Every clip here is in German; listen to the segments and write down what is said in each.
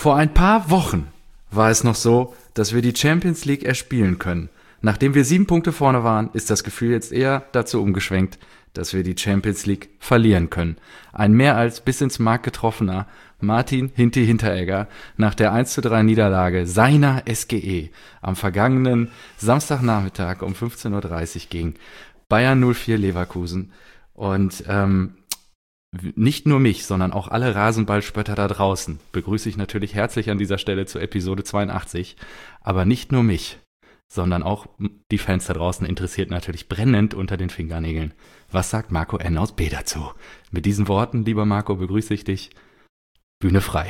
Vor ein paar Wochen war es noch so, dass wir die Champions League erspielen können. Nachdem wir 7 Punkte vorne waren, ist das Gefühl jetzt eher dazu umgeschwenkt, dass wir die Champions League verlieren können. Ein mehr als bis ins Mark getroffener Martin Hinti Hinteregger nach der 1:3 Niederlage seiner SGE am vergangenen Samstagnachmittag um 15:30 Uhr gegen Bayern 04 Leverkusen. Und nicht nur mich, sondern auch alle Rasenballspötter da draußen begrüße ich natürlich herzlich an dieser Stelle zur Episode 82. Aber nicht nur mich, sondern auch die Fans da draußen interessiert natürlich brennend unter den Fingernägeln. Was sagt Marco N. aus B dazu? Mit diesen Worten, lieber Marco, begrüße ich dich. Bühne frei.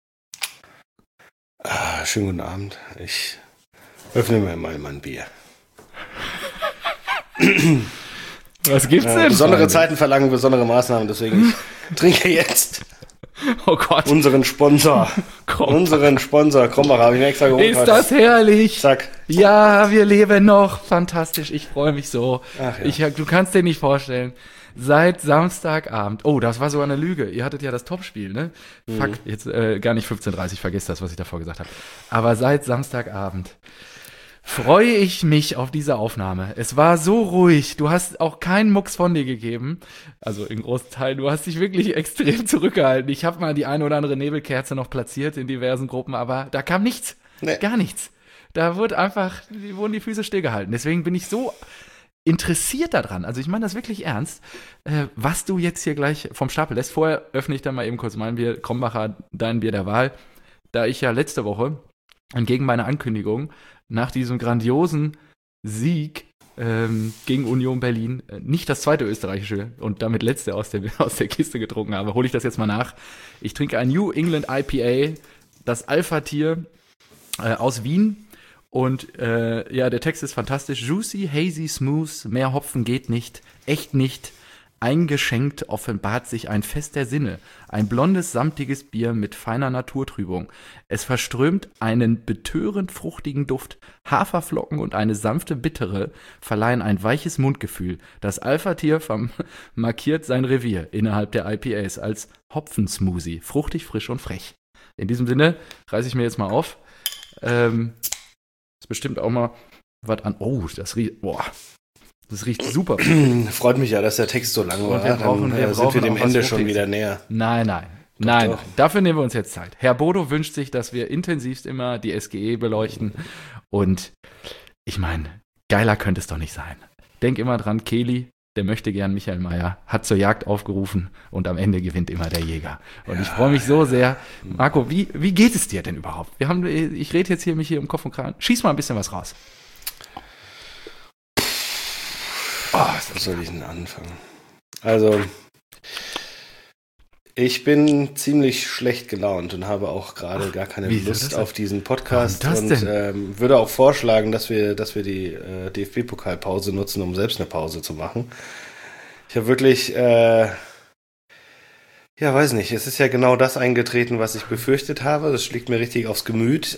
Schönen guten Abend. Ich öffne mir mal mein Bier. Was gibt's denn? Besondere Zeiten verlangen besondere Maßnahmen, deswegen ich trinke jetzt unseren Sponsor. Krombacher, habe ich mir extra geholt. Ist das herrlich? Zack. Ja, wir leben noch. Fantastisch, ich freue mich so. Ach ja. Du kannst dir nicht vorstellen. Seit Samstagabend, das war sogar eine Lüge. Ihr hattet ja das Topspiel, ne? Fuck, jetzt gar nicht 15:30, vergesst das, was ich davor gesagt habe. Aber seit Samstagabend freue ich mich auf diese Aufnahme. Es war so ruhig. Du hast auch keinen Mucks von dir gegeben. Also in großen Teilen. Du hast dich wirklich extrem zurückgehalten. Ich habe mal die eine oder andere Nebelkerze noch platziert in diversen Gruppen, aber da kam nichts. Nee. Gar nichts. Da wurden die Füße stillgehalten. Deswegen bin ich so interessiert daran. Also ich meine das wirklich ernst, was du jetzt hier gleich vom Stapel lässt. Vorher öffne ich dann mal eben kurz mein Bier. Krombacher, dein Bier der Wahl. Da ich ja letzte Woche entgegen meiner Ankündigung nach diesem grandiosen Sieg gegen Union Berlin nicht das zweite österreichische und damit letzte aus der Kiste getrunken habe, hole ich das jetzt mal nach. Ich trinke ein New England IPA, das Alpha-Tier aus Wien. Und der Text ist fantastisch. Juicy, hazy, smooth, mehr Hopfen geht nicht, echt nicht. Eingeschenkt offenbart sich ein Fest der Sinne. Ein blondes, samtiges Bier mit feiner Naturtrübung. Es verströmt einen betörend fruchtigen Duft. Haferflocken und eine sanfte Bittere verleihen ein weiches Mundgefühl. Das Alpha-Tier markiert sein Revier innerhalb der IPAs als Hopfensmoothie. Fruchtig, frisch und frech. In diesem Sinne reiße ich mir jetzt mal auf. Ist bestimmt auch mal was an. Oh, das riecht super. Freut mich ja, dass der Text so lang war. Dann sind wir dem Ende schon wieder näher. Nein. Dafür nehmen wir uns jetzt Zeit. Herr Bodo wünscht sich, dass wir intensivst immer die SGE beleuchten. Und ich meine, geiler könnte es doch nicht sein. Denk immer dran, Kehli, der möchte gern Michael Mayer, hat zur Jagd aufgerufen und am Ende gewinnt immer der Jäger. Und ich freue mich so sehr. Marco, wie geht es dir denn überhaupt? Ich rede jetzt mich hier um Kopf und Kragen. Schieß mal ein bisschen was raus. Was soll ich denn anfangen? Also, ich bin ziemlich schlecht gelaunt und habe auch gerade gar keine Lust auf diesen Podcast und würde auch vorschlagen, dass wir die DFB-Pokalpause nutzen, um selbst eine Pause zu machen. Ich habe wirklich, weiß nicht, es ist ja genau das eingetreten, was ich befürchtet habe. Das schlägt mir richtig aufs Gemüt.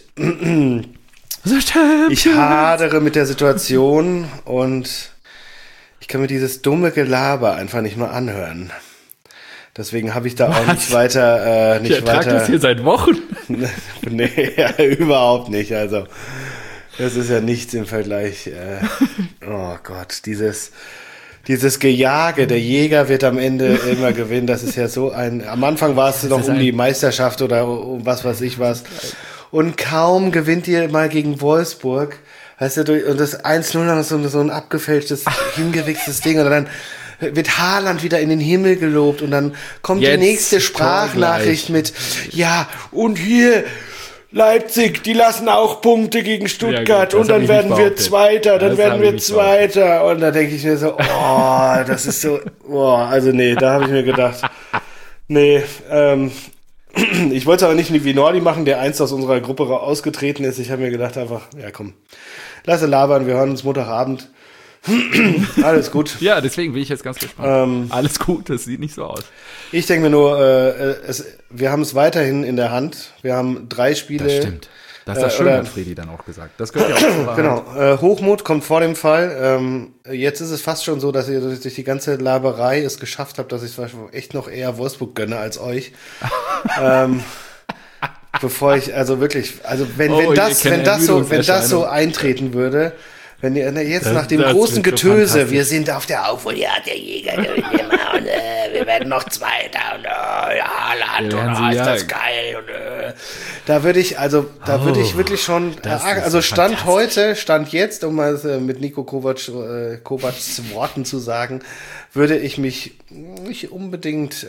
Ich hadere mit der Situation und ich kann mir dieses dumme Gelaber einfach nicht mehr anhören. Deswegen habe ich da auch nicht weiter. Ich ertrage das hier seit Wochen. Nee, überhaupt nicht. Also, das ist ja nichts im Vergleich. Oh Gott, dieses Gejage. Der Jäger wird am Ende immer gewinnen. Das ist ja so am Anfang war es noch um die Meisterschaft oder um was weiß ich was. Und kaum gewinnt ihr mal gegen Wolfsburg. Weißt du, und das 1:0 dann so ein abgefälschtes, hingewichstes Ding und dann wird Haaland wieder in den Himmel gelobt und dann kommt jetzt die nächste Sprachnachricht mit, ja, und hier Leipzig, die lassen auch Punkte gegen Stuttgart und dann werden wir Zweiter, und da denke ich mir so, das ist so, also nee, da habe ich mir gedacht, nee, ich wollte es aber nicht wie Nordi machen, der einst aus unserer Gruppe ausgetreten ist. Ich habe mir gedacht einfach, ja komm, lass labern, wir hören uns Montagabend. Alles gut. Ja, deswegen bin ich jetzt ganz gespannt. Alles gut, das sieht nicht so aus. Ich denke mir nur, wir haben es weiterhin in der Hand. Wir haben 3 Spiele. Das stimmt. Das ist das Schöne, hat Fredi dann auch gesagt. Das gehört ja auch zur Wahrheit. Genau. Hochmut kommt vor dem Fall. Jetzt ist es fast schon so, dass ihr durch die ganze Laberei es geschafft habt, dass ich echt noch eher Wolfsburg gönne als euch. Bevor ich, also wirklich, also wenn Oh, das so eintreten würde, wenn ihr jetzt nach dem das großen wird so Getöse, fantastisch. wir sind auf der Aufholjagd, der Jäger gewinnt immer und wir werden noch Zweiter und Haaland Wir und werden sie ist das jagen. geil und da würde ich wirklich schon, das ist also so Stand jetzt, um mal mit Niko Kovacs Worten zu sagen, würde ich mich nicht unbedingt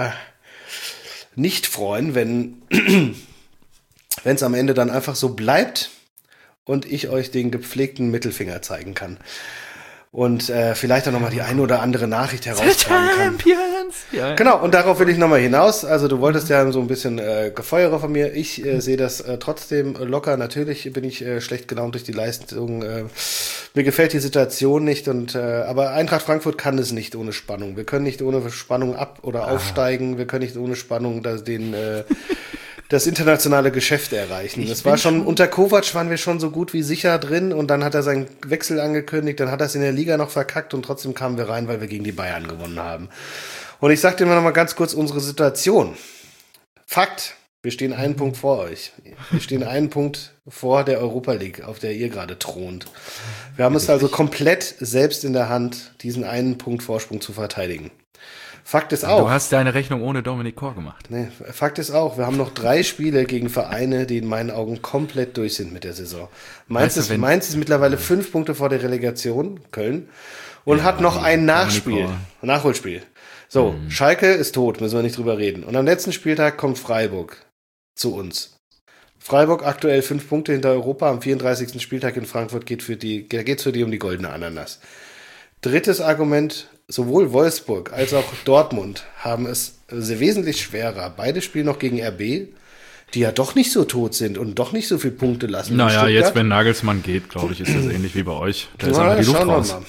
nicht freuen, wenn es am Ende dann einfach so bleibt und ich euch den gepflegten Mittelfinger zeigen kann. Und vielleicht auch nochmal die eine oder andere Nachricht herauskramen kann. Champions! Ja. Genau, und darauf will ich nochmal hinaus. Also du wolltest ja so ein bisschen Gefeuere von mir. Ich sehe das trotzdem locker. Natürlich bin ich schlecht gelaunt durch die Leistung. Mir gefällt die Situation nicht. Aber Eintracht Frankfurt kann es nicht ohne Spannung. Wir können nicht ohne Spannung aufsteigen. Wir können nicht ohne Spannung das internationale Geschäft erreichen. Es war schon, unter Kovac waren wir schon so gut wie sicher drin und dann hat er seinen Wechsel angekündigt, dann hat er es in der Liga noch verkackt und trotzdem kamen wir rein, weil wir gegen die Bayern gewonnen haben. Und ich sag dir mal noch mal ganz kurz unsere Situation. Fakt, wir stehen einen Punkt vor euch. Wir stehen einen Punkt vor der Europa League, auf der ihr gerade thront. Wir haben es also komplett selbst in der Hand, diesen einen Punkt Vorsprung zu verteidigen. Fakt ist auch. Du hast deine Rechnung ohne Dominik Kor gemacht. Nee, Fakt ist auch, wir haben noch 3 Spiele gegen Vereine, die in meinen Augen komplett durch sind mit der Saison. Mainz ist mittlerweile 5 Punkte vor der Relegation, Köln, und hat noch ein Nachholspiel. So, Schalke ist tot, müssen wir nicht drüber reden. Und am letzten Spieltag kommt Freiburg zu uns. Freiburg aktuell 5 Punkte hinter Europa, am 34. Spieltag in Frankfurt geht's für die um die goldene Ananas. Drittes Argument, sowohl Wolfsburg als auch Dortmund haben es wesentlich schwerer. Beide spielen noch gegen RB, die ja doch nicht so tot sind und doch nicht so viele Punkte lassen. Naja, jetzt, wenn Nagelsmann geht, glaube ich, ist das ähnlich wie bei euch. Da ist einfach die Luft raus. Mal.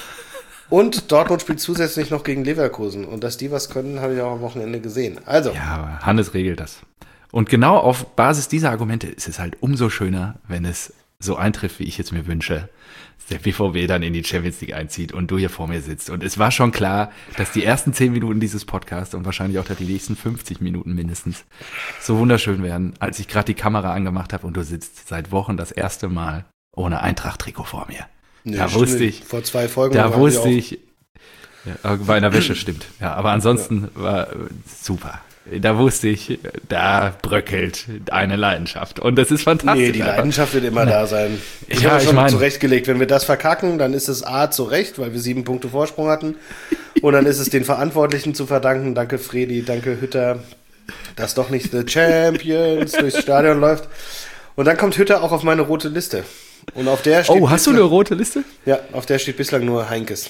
Und Dortmund spielt zusätzlich noch gegen Leverkusen. Und dass die was können, habe ich auch am Wochenende gesehen. Also. Ja, aber Hannes regelt das. Und genau auf Basis dieser Argumente ist es halt umso schöner, wenn es so eintrifft, wie ich jetzt mir wünsche, der BVB dann in die Champions League einzieht und du hier vor mir sitzt. Und es war schon klar, dass die ersten 10 Minuten dieses Podcasts und wahrscheinlich auch die nächsten 50 Minuten mindestens so wunderschön werden, als ich gerade die Kamera angemacht habe und du sitzt seit Wochen das erste Mal ohne Eintracht-Trikot vor mir. Nee, da wusste ich. Vor 2 Folgen. Da wusste ich. Ja, bei einer Wäsche stimmt. Ja, aber ansonsten war super. Da wusste ich, da bröckelt eine Leidenschaft. Und das ist fantastisch. Nee, die Leidenschaft wird immer da sein. Ich habe schon zurechtgelegt, wenn wir das verkacken, dann ist es A zu Recht, weil wir 7 Punkte Vorsprung hatten. Und dann ist es den Verantwortlichen zu verdanken. Danke Fredi, danke Hütter, dass doch nicht The Champions durchs Stadion läuft. Und dann kommt Hütter auch auf meine rote Liste. Und auf der steht hast du eine rote Liste? Ja, auf der steht bislang nur Heinkes.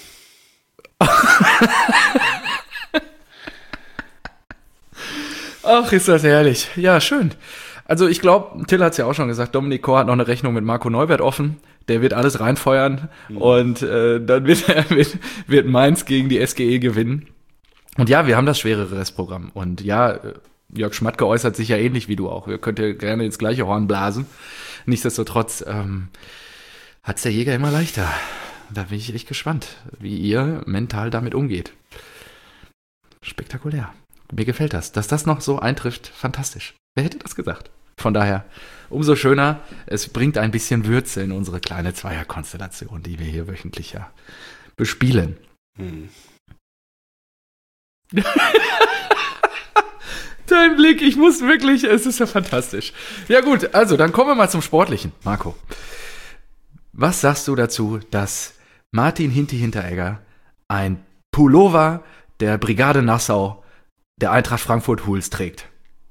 Ach, ist das herrlich. Ja, schön. Also ich glaube, Till hat es ja auch schon gesagt, Dominik Kor hat noch eine Rechnung mit Marco Neubert offen. Der wird alles reinfeuern und dann wird Mainz gegen die SGE gewinnen. Und ja, wir haben das schwerere Restprogramm. Und ja, Jörg Schmatke äußert sich ja ähnlich wie du auch. Wir könnt ja gerne ins gleiche Horn blasen. Nichtsdestotrotz hat's der Jäger immer leichter. Da bin ich echt gespannt, wie ihr mental damit umgeht. Spektakulär. Mir gefällt das. Dass das noch so eintrifft, fantastisch. Wer hätte das gesagt? Von daher, umso schöner, es bringt ein bisschen Würze in unsere kleine Zweierkonstellation, die wir hier wöchentlich ja bespielen. Dein Blick, ich muss wirklich, es ist ja fantastisch. Ja gut, also dann kommen wir mal zum Sportlichen. Marco, was sagst du dazu, dass Martin Hinteregger ein Pullover der Brigade Nassau der Eintracht Frankfurt Hools trägt?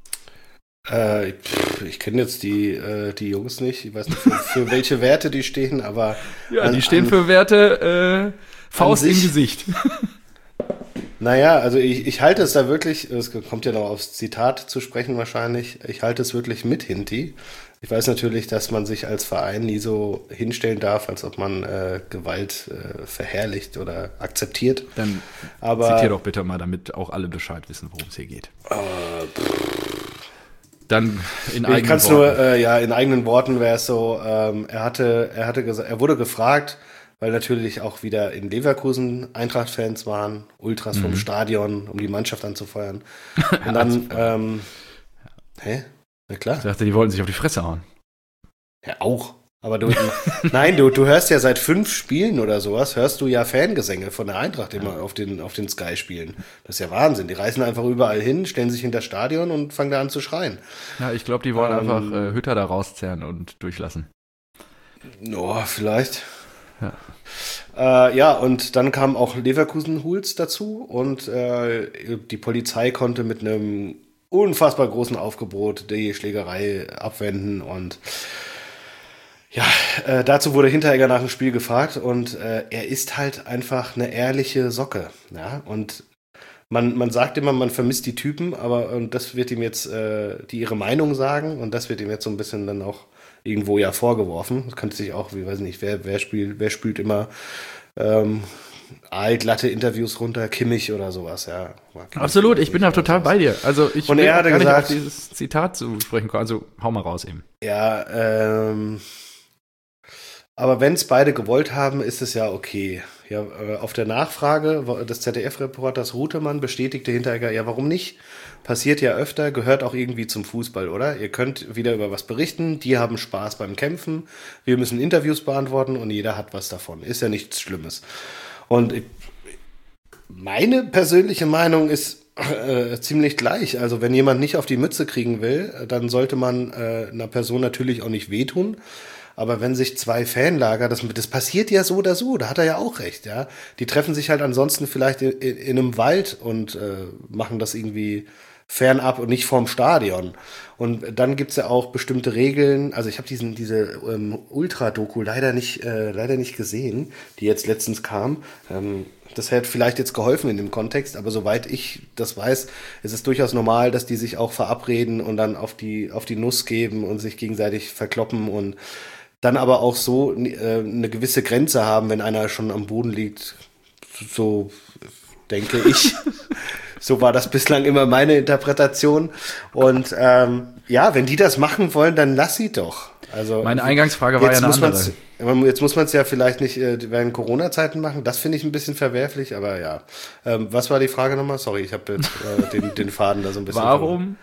Ich kenne jetzt die Jungs nicht. Ich weiß nicht, für welche Werte die stehen, aber... Ja, die stehen für Werte Faust im Gesicht. Naja, also ich halte es da wirklich, es kommt ja noch aufs Zitat zu sprechen wahrscheinlich, ich halte es wirklich mit Hinti. Ich weiß natürlich, dass man sich als Verein nie so hinstellen darf, als ob man Gewalt verherrlicht oder akzeptiert. Dann zitier doch bitte mal, damit auch alle Bescheid wissen, worum es hier geht. Dann in eigenen Worten. Nur, in eigenen Worten wäre es so, er wurde gefragt, weil natürlich auch wieder in Leverkusen Eintracht-Fans waren, Ultras vom Stadion, um die Mannschaft anzufeuern. Und dann, Na klar. Ich dachte, die wollten sich auf die Fresse hauen. Ja, auch. Aber nein, du hörst ja seit 5 Spielen oder sowas, hörst du ja Fangesänge von der Eintracht immer auf den Sky-Spielen. Das ist ja Wahnsinn. Die reisen einfach überall hin, stellen sich hinter Stadion und fangen da an zu schreien. Ja, ich glaube, die wollen einfach Hütter da rauszerren und durchlassen. Oh, vielleicht. Ja. Ja, und dann kamen auch Leverkusen-Hools dazu und die Polizei konnte mit einem unfassbar großen Aufgebot die Schlägerei abwenden und ja, dazu wurde Hinteregger nach dem Spiel gefragt und er ist halt einfach eine ehrliche Socke. Ja, und man sagt immer, man vermisst die Typen, aber und das wird ihm jetzt, die ihre Meinung sagen und das wird ihm jetzt so ein bisschen dann auch irgendwo ja vorgeworfen. Das könnte sich auch, wie weiß nicht, wer spült immer allglatte Interviews runter, Kimmich oder sowas, ja. Absolut, ich bin da total bei dir. Also ich und will er hatte gar gesagt, nicht auf dieses Zitat zu sprechen kommen. Also hau mal raus eben. Ja, aber wenn es beide gewollt haben, ist es ja okay. Ja, auf der Nachfrage des ZDF-Reporters Rutemann bestätigte Hinteregger, ja, warum nicht? Passiert ja öfter, gehört auch irgendwie zum Fußball, oder? Ihr könnt wieder über was berichten, die haben Spaß beim Kämpfen, wir müssen Interviews beantworten und jeder hat was davon. Ist ja nichts Schlimmes. Und meine persönliche Meinung ist ziemlich gleich. Also wenn jemand nicht auf die Mütze kriegen will, dann sollte man einer Person natürlich auch nicht wehtun. Aber wenn sich 2 Fanlager, das passiert ja so oder so, da hat er ja auch recht, ja. Die treffen sich halt ansonsten vielleicht in einem Wald und machen das irgendwie fernab und nicht vorm Stadion. Und dann gibt's ja auch bestimmte Regeln. Also ich habe diese Ultra-Doku leider nicht gesehen, die jetzt letztens kam. Das hätte vielleicht jetzt geholfen in dem Kontext, aber soweit ich das weiß, ist es durchaus normal, dass die sich auch verabreden und dann auf die Nuss geben und sich gegenseitig verkloppen und dann aber auch so eine gewisse Grenze haben, wenn einer schon am Boden liegt. So denke ich. So war das bislang immer meine Interpretation. Und ja, wenn die das machen wollen, dann lass sie doch. Also meine Eingangsfrage war ja eine andere. Jetzt muss man es ja vielleicht nicht während Corona-Zeiten machen. Das finde ich ein bisschen verwerflich, aber ja. Was war die Frage nochmal? Sorry, ich habe den Faden da so ein bisschen. Warum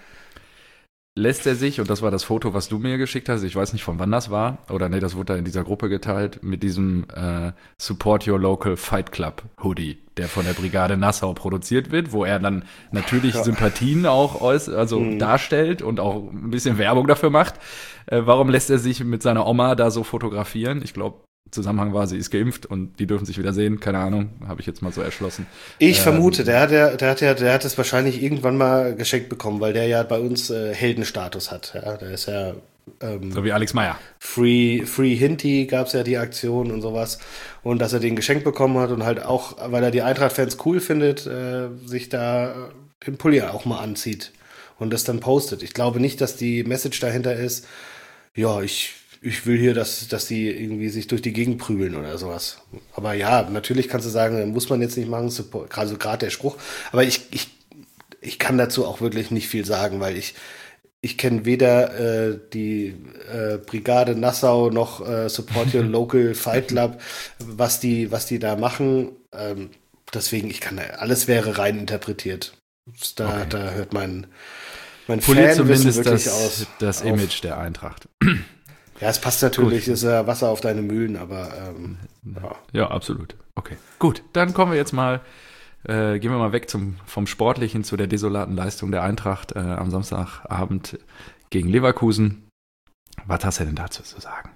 lässt er sich, und das war das Foto, was du mir geschickt hast, ich weiß nicht, von wann das war, oder nee, das wurde da in dieser Gruppe geteilt, mit diesem Support Your Local Fight Club Hoodie, der von der Brigade Nassau produziert wird, wo er dann natürlich Sympathien auch darstellt und auch ein bisschen Werbung dafür macht. Warum lässt er sich mit seiner Oma da so fotografieren? Ich glaube, Zusammenhang war, sie ist geimpft und die dürfen sich wieder sehen, keine Ahnung, habe ich jetzt mal so erschlossen. Ich vermute, der hat es wahrscheinlich irgendwann mal geschenkt bekommen, weil der ja bei uns Heldenstatus hat. Ja, der ist ja so wie Alex Meyer. Free Hinti gab's ja die Aktion und sowas. Und dass er den geschenkt bekommen hat und halt auch, weil er die Eintracht-Fans cool findet, sich da den Pulli auch mal anzieht und das dann postet. Ich glaube nicht, dass die Message dahinter ist, ja, ich will hier, dass die irgendwie sich durch die Gegend prügeln oder sowas. Aber ja, natürlich kannst du sagen, muss man jetzt nicht machen, also gerade der Spruch. Aber ich kann dazu auch wirklich nicht viel sagen, weil ich kenne weder die Brigade Nassau noch Support Your Local Fight Club, was die da machen. Deswegen, alles wäre rein interpretiert. Da hört mein Fanwissen wirklich aus. Das Image der Eintracht. Ja, es passt natürlich, ist ja Wasser auf deine Mühlen, aber ja. Ja, absolut. Okay, gut. Dann kommen wir jetzt mal, gehen wir mal weg vom Sportlichen zu der desolaten Leistung der Eintracht am Samstagabend gegen Leverkusen. Was hast du denn dazu zu sagen?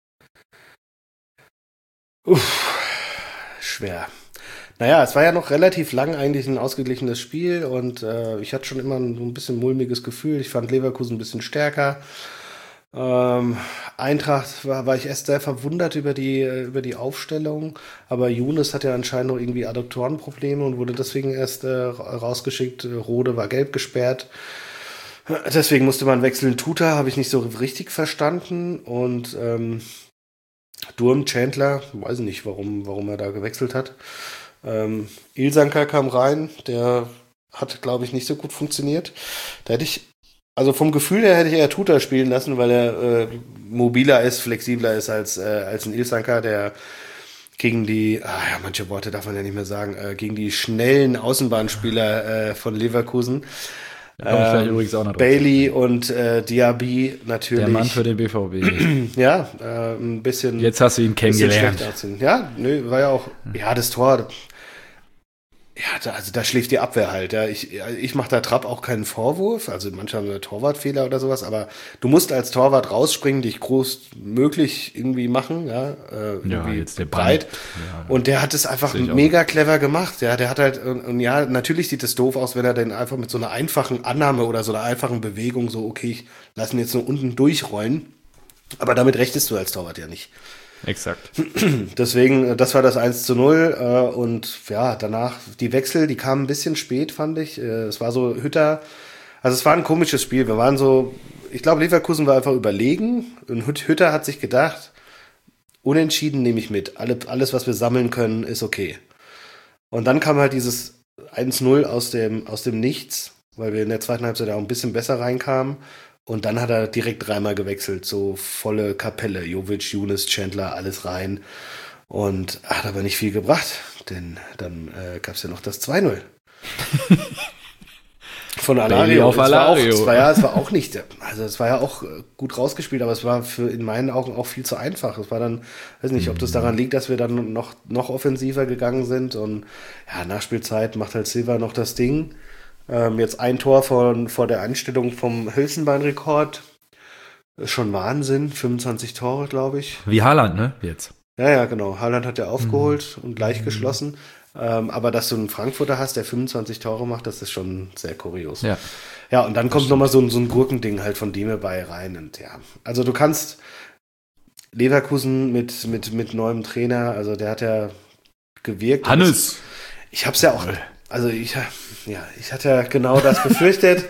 Schwer. Naja, es war ja noch relativ lang eigentlich ein ausgeglichenes Spiel und ich hatte schon immer so ein bisschen mulmiges Gefühl. Ich fand Leverkusen ein bisschen stärker. Eintracht war ich erst sehr verwundert über die Aufstellung, aber Younes hat ja anscheinend noch irgendwie Adduktorenprobleme und wurde deswegen erst rausgeschickt. Rode war gelb gesperrt. Deswegen musste man wechseln. Tuta habe ich nicht so richtig verstanden und Durm, Chandler, weiß nicht, warum er da gewechselt hat. Ilsanker kam rein, der hat, glaube ich, nicht so gut funktioniert. Da hätte ich Also vom Gefühl her hätte ich eher Tuta spielen lassen, weil er mobiler ist, flexibler ist als ein Ilsanker, der gegen die, manche Worte darf man ja nicht mehr sagen, gegen die schnellen Außenbahnspieler von Leverkusen Da komme ich gleich übrigens auch noch drauf. Bailey und Diaby natürlich. Der Mann für den BVB. Ja, ein bisschen. Jetzt hast du ihn kennengelernt. Ja, nö, war ja auch. Ja, das Tor. Ja, also da schläft die Abwehr halt. Ja. Ich mache da Trapp auch keinen Vorwurf. Also manche haben einen Torwartfehler oder sowas, aber du musst als Torwart rausspringen, dich groß möglich irgendwie machen, ja, irgendwie jetzt der breit. Ja, und der hat es einfach mega clever gemacht. Ja, der hat halt, und ja, natürlich sieht es doof aus, wenn er den einfach mit so einer einfachen Annahme oder so einer einfachen Bewegung so, okay, ich lasse ihn jetzt nur unten durchrollen. Aber damit rechnest du als Torwart ja nicht. Exakt. Deswegen, das war das 1:0 und ja, danach die Wechsel, die kamen ein bisschen spät, fand ich. Es war so Hütter, also es war ein komisches Spiel. Wir waren so, ich glaube, Leverkusen war einfach überlegen und Hütter hat sich gedacht, unentschieden nehme ich mit. Alles, was wir sammeln können, ist okay. Und dann kam halt dieses 1:0 aus dem Nichts, weil wir in der zweiten Halbzeit auch ein bisschen besser reinkamen. Und dann hat er direkt 3-mal gewechselt, so volle Kapelle, Jovic, Younes, Chandler, alles rein. Und hat aber nicht viel gebracht, denn dann gab es ja noch das 2:0. Von Alario. Auf Alario. Es war auch nicht, also es war ja auch gut rausgespielt, aber es war in meinen Augen auch viel zu einfach. Es war dann, weiß nicht, ob das daran liegt, dass wir dann noch offensiver gegangen sind. Und ja, Nachspielzeit macht halt Silva noch das Ding. Jetzt ein Tor vor der Einstellung vom Hülsenbein-Rekord. Ist schon Wahnsinn. 25 Tore, glaube ich. Wie Haaland, ne? Jetzt. Ja, genau. Haaland hat ja aufgeholt und gleich geschlossen. Aber dass du einen Frankfurter hast, der 25 Tore macht, das ist schon sehr kurios. Ja, und dann kommt nochmal so ein Gurkending halt von Dime bei rein. Und ja, also du kannst Leverkusen mit neuem Trainer, also der hat ja gewirkt. Hannes! Ich hab's ja auch. Also ich hatte ja genau das befürchtet.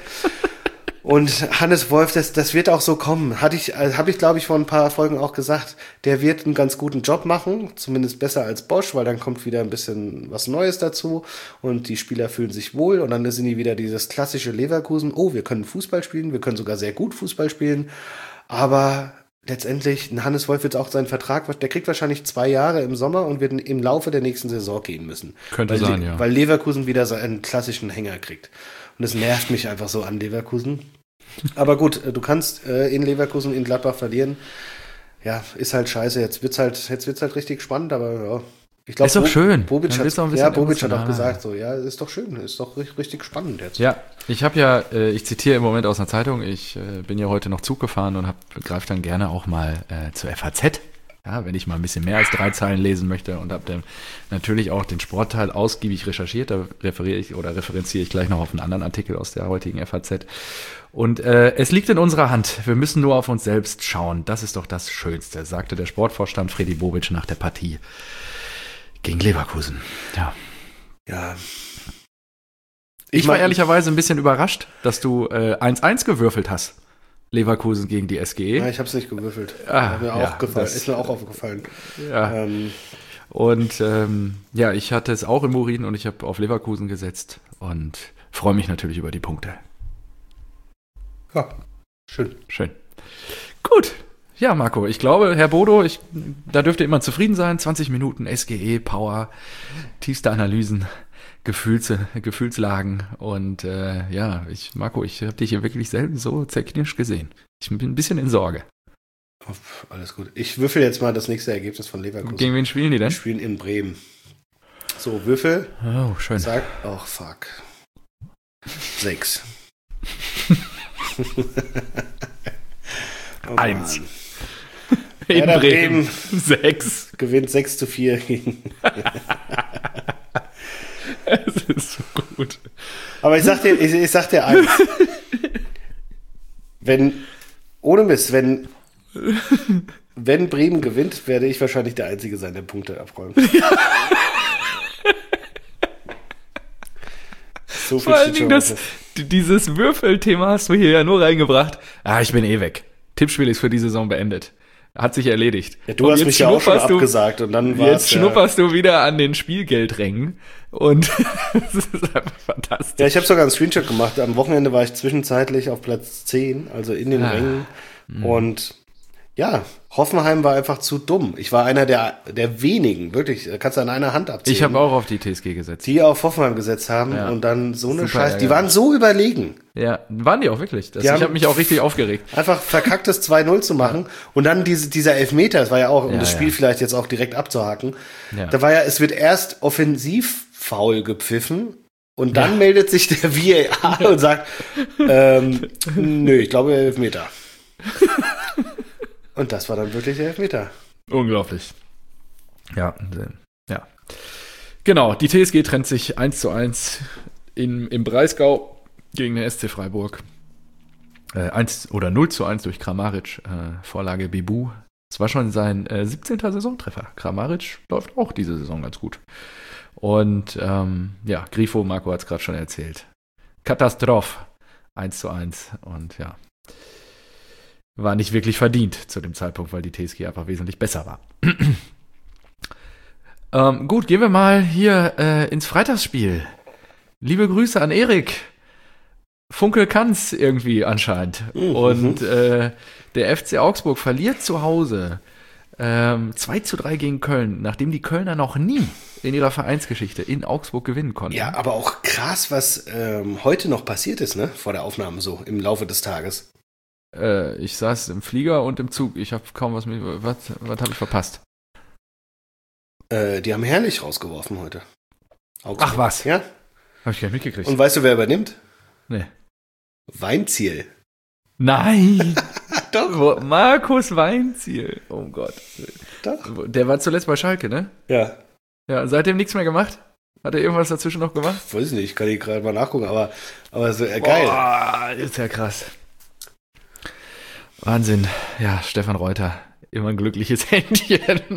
Und Hannes Wolf, das wird auch so kommen. Habe ich, glaube ich, vor ein paar Folgen auch gesagt, der wird einen ganz guten Job machen, zumindest besser als Bosch, weil dann kommt wieder ein bisschen was Neues dazu und die Spieler fühlen sich wohl und dann sind die wieder dieses klassische Leverkusen, oh, wir können Fußball spielen, wir können sogar sehr gut Fußball spielen, aber letztendlich, ein Hannes Wolf wird auch seinen Vertrag, der kriegt wahrscheinlich 2 Jahre im Sommer und wird im Laufe der nächsten Saison gehen müssen. Könnte sein, ja. Weil Leverkusen wieder seinen klassischen Hänger kriegt. Und es nervt mich einfach so an Leverkusen. Aber gut, du kannst in Leverkusen, in Gladbach verlieren. Ja, ist halt scheiße. Jetzt wird's halt richtig spannend, aber ja. Ich glaube, ist doch schön. Bobic hat auch gesagt, so, ja, ist doch schön, ist doch richtig spannend jetzt. Ja, ich zitiere im Moment aus einer Zeitung, ich bin ja heute noch Zug gefahren und greife dann gerne auch mal zur FAZ, ja, wenn ich mal ein bisschen mehr als 3 Zeilen lesen möchte und habe dann natürlich auch den Sportteil ausgiebig recherchiert, da referenziere ich gleich noch auf einen anderen Artikel aus der heutigen FAZ. Und es liegt in unserer Hand, wir müssen nur auf uns selbst schauen, das ist doch das Schönste, sagte der Sportvorstand Freddy Bobic nach der Partie gegen Leverkusen. Ja. Ich war ehrlicherweise ein bisschen überrascht, dass du 1:1 gewürfelt hast. Leverkusen gegen die SGE. Ja, ich habe es nicht gewürfelt. Ist mir auch aufgefallen. Ja. Und ich hatte es auch im Urin und ich habe auf Leverkusen gesetzt und freue mich natürlich über die Punkte. Ja, schön. Gut. Ja, Marco, ich glaube, Herr Bodo, da dürfte immer zufrieden sein. 20 Minuten SGE, Power, tiefste Analysen, Gefühlslagen. Und Marco, ich habe dich hier wirklich selten so zerknirscht gesehen. Ich bin ein bisschen in Sorge. Alles gut. Ich würfel jetzt mal das nächste Ergebnis von Leverkusen. Gegen wen spielen die denn? Die spielen in Bremen. So, Würfel. Oh, schön. Sag, fuck. 6. 1. In Bremen 6. Gewinnt 6:4 gegen. Es ist so gut. Aber ich sag dir eins. Ohne Mist, wenn Bremen gewinnt, werde ich wahrscheinlich der Einzige sein, der Punkte abräumt. So viel vor allen Dingen dieses Würfelthema hast du hier ja nur reingebracht. Ich bin eh weg. Tippspiel ist für die Saison beendet. Hat sich erledigt. Ja, du hast mich ja auch schon abgesagt und dann war's. Jetzt schnupperst du wieder an den Spielgeldrängen und das ist einfach fantastisch. Ja, ich habe sogar einen Screenshot gemacht. Am Wochenende war ich zwischenzeitlich auf Platz 10, also in den Rängen. Und Ja, Hoffenheim war einfach zu dumm. Ich war einer der wenigen, wirklich, da kannst du an einer Hand abzählen. Ich habe auch auf die TSG gesetzt. Die auf Hoffenheim gesetzt haben und dann so eine Scheiße. Die waren so überlegen. Ja, waren die auch wirklich. Ich habe mich auch richtig aufgeregt. Einfach verkacktes 2-0 zu machen und dann dieser Elfmeter, das war ja auch, um das Spiel vielleicht jetzt auch direkt abzuhaken, da war ja, es wird erst Offensivfoul gepfiffen und dann meldet sich der VAR und sagt, nö, ich glaube Elfmeter. Und das war dann wirklich der Elfmeter. Unglaublich. Ja. Genau, die TSG trennt sich 1:1 im Breisgau gegen den SC Freiburg. 0:1 durch Kramaric, Vorlage Bebu. Es war schon sein 17. Saisontreffer. Kramaric läuft auch diese Saison ganz gut. Und Grifo, Marco hat es gerade schon erzählt. Katastrophe. 1:1 und ja. War nicht wirklich verdient zu dem Zeitpunkt, weil die TSG einfach wesentlich besser war. Gut, gehen wir mal hier ins Freitagsspiel. Liebe Grüße an Erik. Funkel kann's irgendwie anscheinend. Und der FC Augsburg verliert zu Hause 2:3 gegen Köln, nachdem die Kölner noch nie in ihrer Vereinsgeschichte in Augsburg gewinnen konnten. Ja, aber auch krass, was heute noch passiert ist, ne? Vor der Aufnahme so, im Laufe des Tages. Ich saß im Flieger und im Zug. Ich habe kaum was habe ich verpasst? Die haben Herrlich rausgeworfen heute. Augsburg. Ach was? Ja. Habe ich gar nicht mitgekriegt. Und weißt du, wer übernimmt? Nee. Weinziel. Nein! Doch. Markus Weinziel. Oh Gott. Doch. Der war zuletzt bei Schalke, ne? Ja. Ja, seitdem nichts mehr gemacht? Hat er irgendwas dazwischen noch gemacht? Weiß nicht, kann ich gerade mal nachgucken, aber so geil. Boah, ist ja krass. Wahnsinn. Ja, Stefan Reuter. Immer ein glückliches Händchen.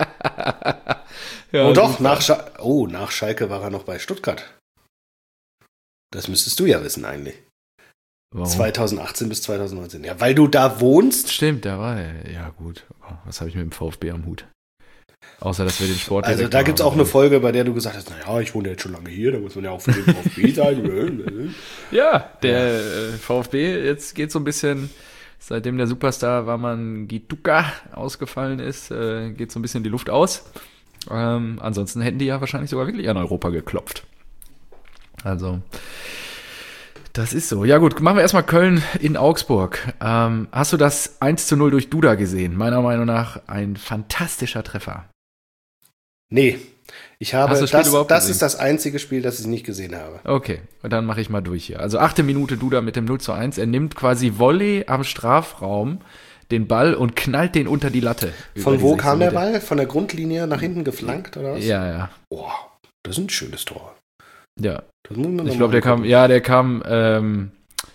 Ja, doch, nach Schalke war er noch bei Stuttgart. Das müsstest du ja wissen eigentlich. Warum? 2018 bis 2019. Ja, weil du da wohnst. Stimmt, da war er. Ja, gut. Was habe ich mit dem VfB am Hut? Außer, dass wir den Sport. Also, da gibt es auch eine Folge, bei der du gesagt hast, naja, ich wohne jetzt schon lange hier, da muss man ja auch für den VfB sein. Ja, der VfB, jetzt geht so ein bisschen, seitdem der Superstar Waman Gituka ausgefallen ist, geht so ein bisschen die Luft aus. Ansonsten hätten die ja wahrscheinlich sogar wirklich an Europa geklopft. Also, das ist so. Ja gut, machen wir erstmal Köln in Augsburg. Hast du das 1:0 durch Duda gesehen? Meiner Meinung nach ein fantastischer Treffer. Nee, ich habe das ist das einzige Spiel, das ich nicht gesehen habe. Okay, und dann mache ich mal durch hier. Also 8. Minute Duda mit dem 0:1. Er nimmt quasi Volley am Strafraum den Ball und knallt den unter die Latte. Von wo kam der Ball? Von der Grundlinie nach hinten geflankt oder was? Ja. Oh, das ist ein schönes Tor. Ja. Ich glaube, der kam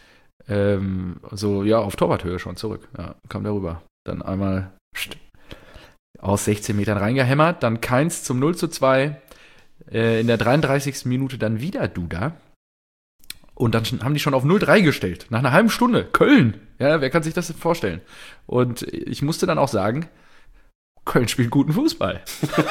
auf Torwarthöhe schon zurück. Ja, kam der rüber. Dann einmal aus 16 Metern reingehämmert, dann Keins zum 0:2. In der 33. Minute dann wieder Duda. Und dann haben die schon auf 0:3 gestellt. Nach einer halben Stunde. Köln. Ja, wer kann sich das vorstellen? Und ich musste dann auch sagen, Köln spielt guten Fußball.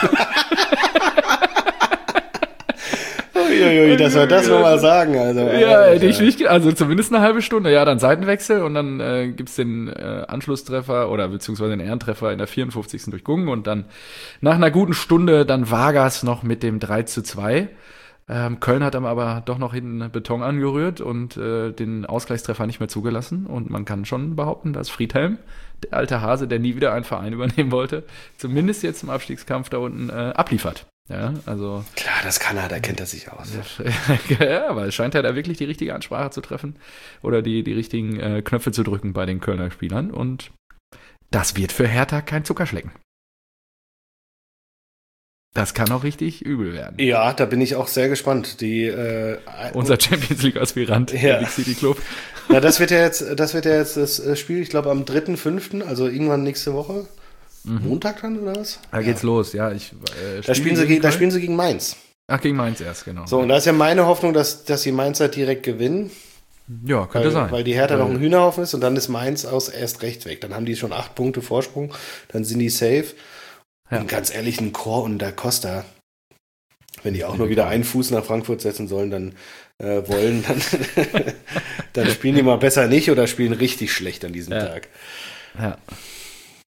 Dass wir das nochmal sagen. Also, ja, hätte ich nicht, also zumindest eine halbe Stunde. Ja, dann Seitenwechsel und dann gibt's den Anschlusstreffer oder beziehungsweise den Ehrentreffer in der 54. durch Gung und dann nach einer guten Stunde dann Vargas noch mit dem 3:2. Köln hat aber doch noch hinten Beton angerührt und den Ausgleichstreffer nicht mehr zugelassen. Und man kann schon behaupten, dass Friedhelm, der alte Hase, der nie wieder einen Verein übernehmen wollte, zumindest jetzt im Abstiegskampf da unten abliefert. Ja, also. Klar, das kann er, da kennt er sich aus. Ja, aber es scheint ja da wirklich die richtige Ansprache zu treffen oder die richtigen Knöpfe zu drücken bei den Kölner Spielern. Und das wird für Hertha kein Zuckerschlecken. Das kann auch richtig übel werden. Ja, da bin ich auch sehr gespannt. Unser Champions League-Aspirant, der Big City Club. Na, das wird ja jetzt das Spiel, ich glaube, am 3.5., also irgendwann nächste Woche. Montag dann, oder was? Da geht's los, ja. Da spielen sie gegen Mainz. Ach, gegen Mainz erst, genau. So, und da ist ja meine Hoffnung, dass die Mainzer direkt gewinnen. Ja, könnte sein. Weil die Hertha noch ein Hühnerhaufen ist und dann ist Mainz erst recht weg. Dann haben die schon 8 Punkte Vorsprung, dann sind die safe. Ja. Und ganz ehrlich, ein Chor und der Costa, wenn die auch nur wieder einen Fuß nach Frankfurt setzen sollen, dann dann spielen die mal besser nicht oder spielen richtig schlecht an diesem Tag. Ja.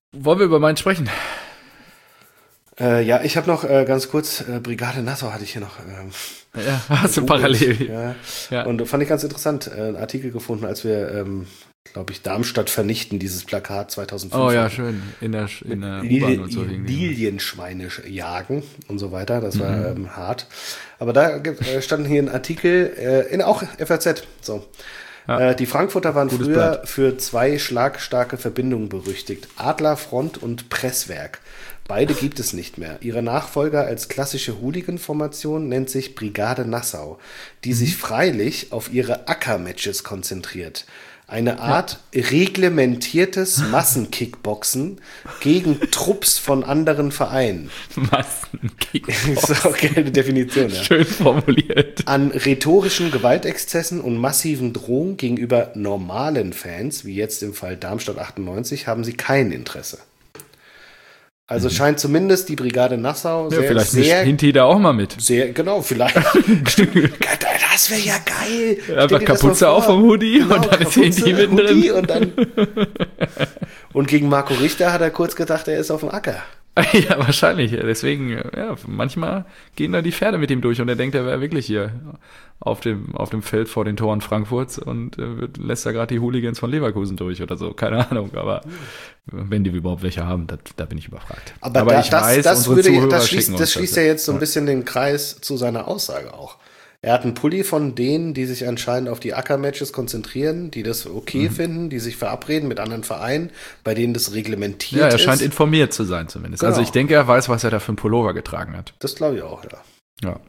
Wollen wir über Mainz sprechen? Ja, ich habe noch ganz kurz, Brigade Nassau hatte ich hier noch. Ja, hast du parallel. Ja. Ja. Und fand ich ganz interessant, einen Artikel gefunden, als wir, glaube ich, Darmstadt vernichten, dieses Plakat 2005. Oh ja, schön. In der U-Bahn und so. Lilienschweine jagen und so weiter. Das war hart. Aber da stand hier ein Artikel, in auch FAZ. So. Ja. Die Frankfurter waren Gutes früher Blatt. für 2 schlagstarke Verbindungen berüchtigt. Adlerfront und Presswerk. Beide gibt es nicht mehr. Ihre Nachfolger als klassische Hooligan-Formation nennt sich Brigade Nassau, die sich freilich auf ihre Acker-Matches konzentriert. Eine Art reglementiertes Massenkickboxen gegen Trupps von anderen Vereinen. Massenkickboxen. Das ist auch keine Definition, ja. Schön formuliert. An rhetorischen Gewaltexzessen und massiven Drohungen gegenüber normalen Fans, wie jetzt im Fall Darmstadt 98, haben sie kein Interesse. Also scheint zumindest die Brigade Nassau Ja, vielleicht mischt Hinti da auch mal mit. sehr, genau, vielleicht. Das wäre ja geil. Einfach Stell dir das Kapuze mal auf vor. vom Hoodie Genau, und dann ist Kapuze, Hinti mittendrin. Hoodie und dann. Und gegen Marco Richter hat er kurz gedacht, er ist auf dem Acker. Ja, wahrscheinlich. Deswegen, ja, manchmal gehen da die Pferde mit ihm durch und er denkt, er wäre wirklich hier auf dem Feld vor den Toren Frankfurts und lässt da gerade die Hooligans von Leverkusen durch oder so. Keine Ahnung, aber wenn die überhaupt welche haben, da bin ich überfragt. Aber ich weiß, unsere Zuhörer schicken uns das schließt ja jetzt so ein bisschen den Kreis zu seiner Aussage auch. Er hat einen Pulli von denen, die sich anscheinend auf die Acker-Matches konzentrieren, die das okay finden, die sich verabreden mit anderen Vereinen, bei denen das reglementiert ist. Ja, er scheint informiert zu sein zumindest. Genau. Also ich denke, er weiß, was er da für einen Pullover getragen hat. Das glaube ich auch, ja. Ja.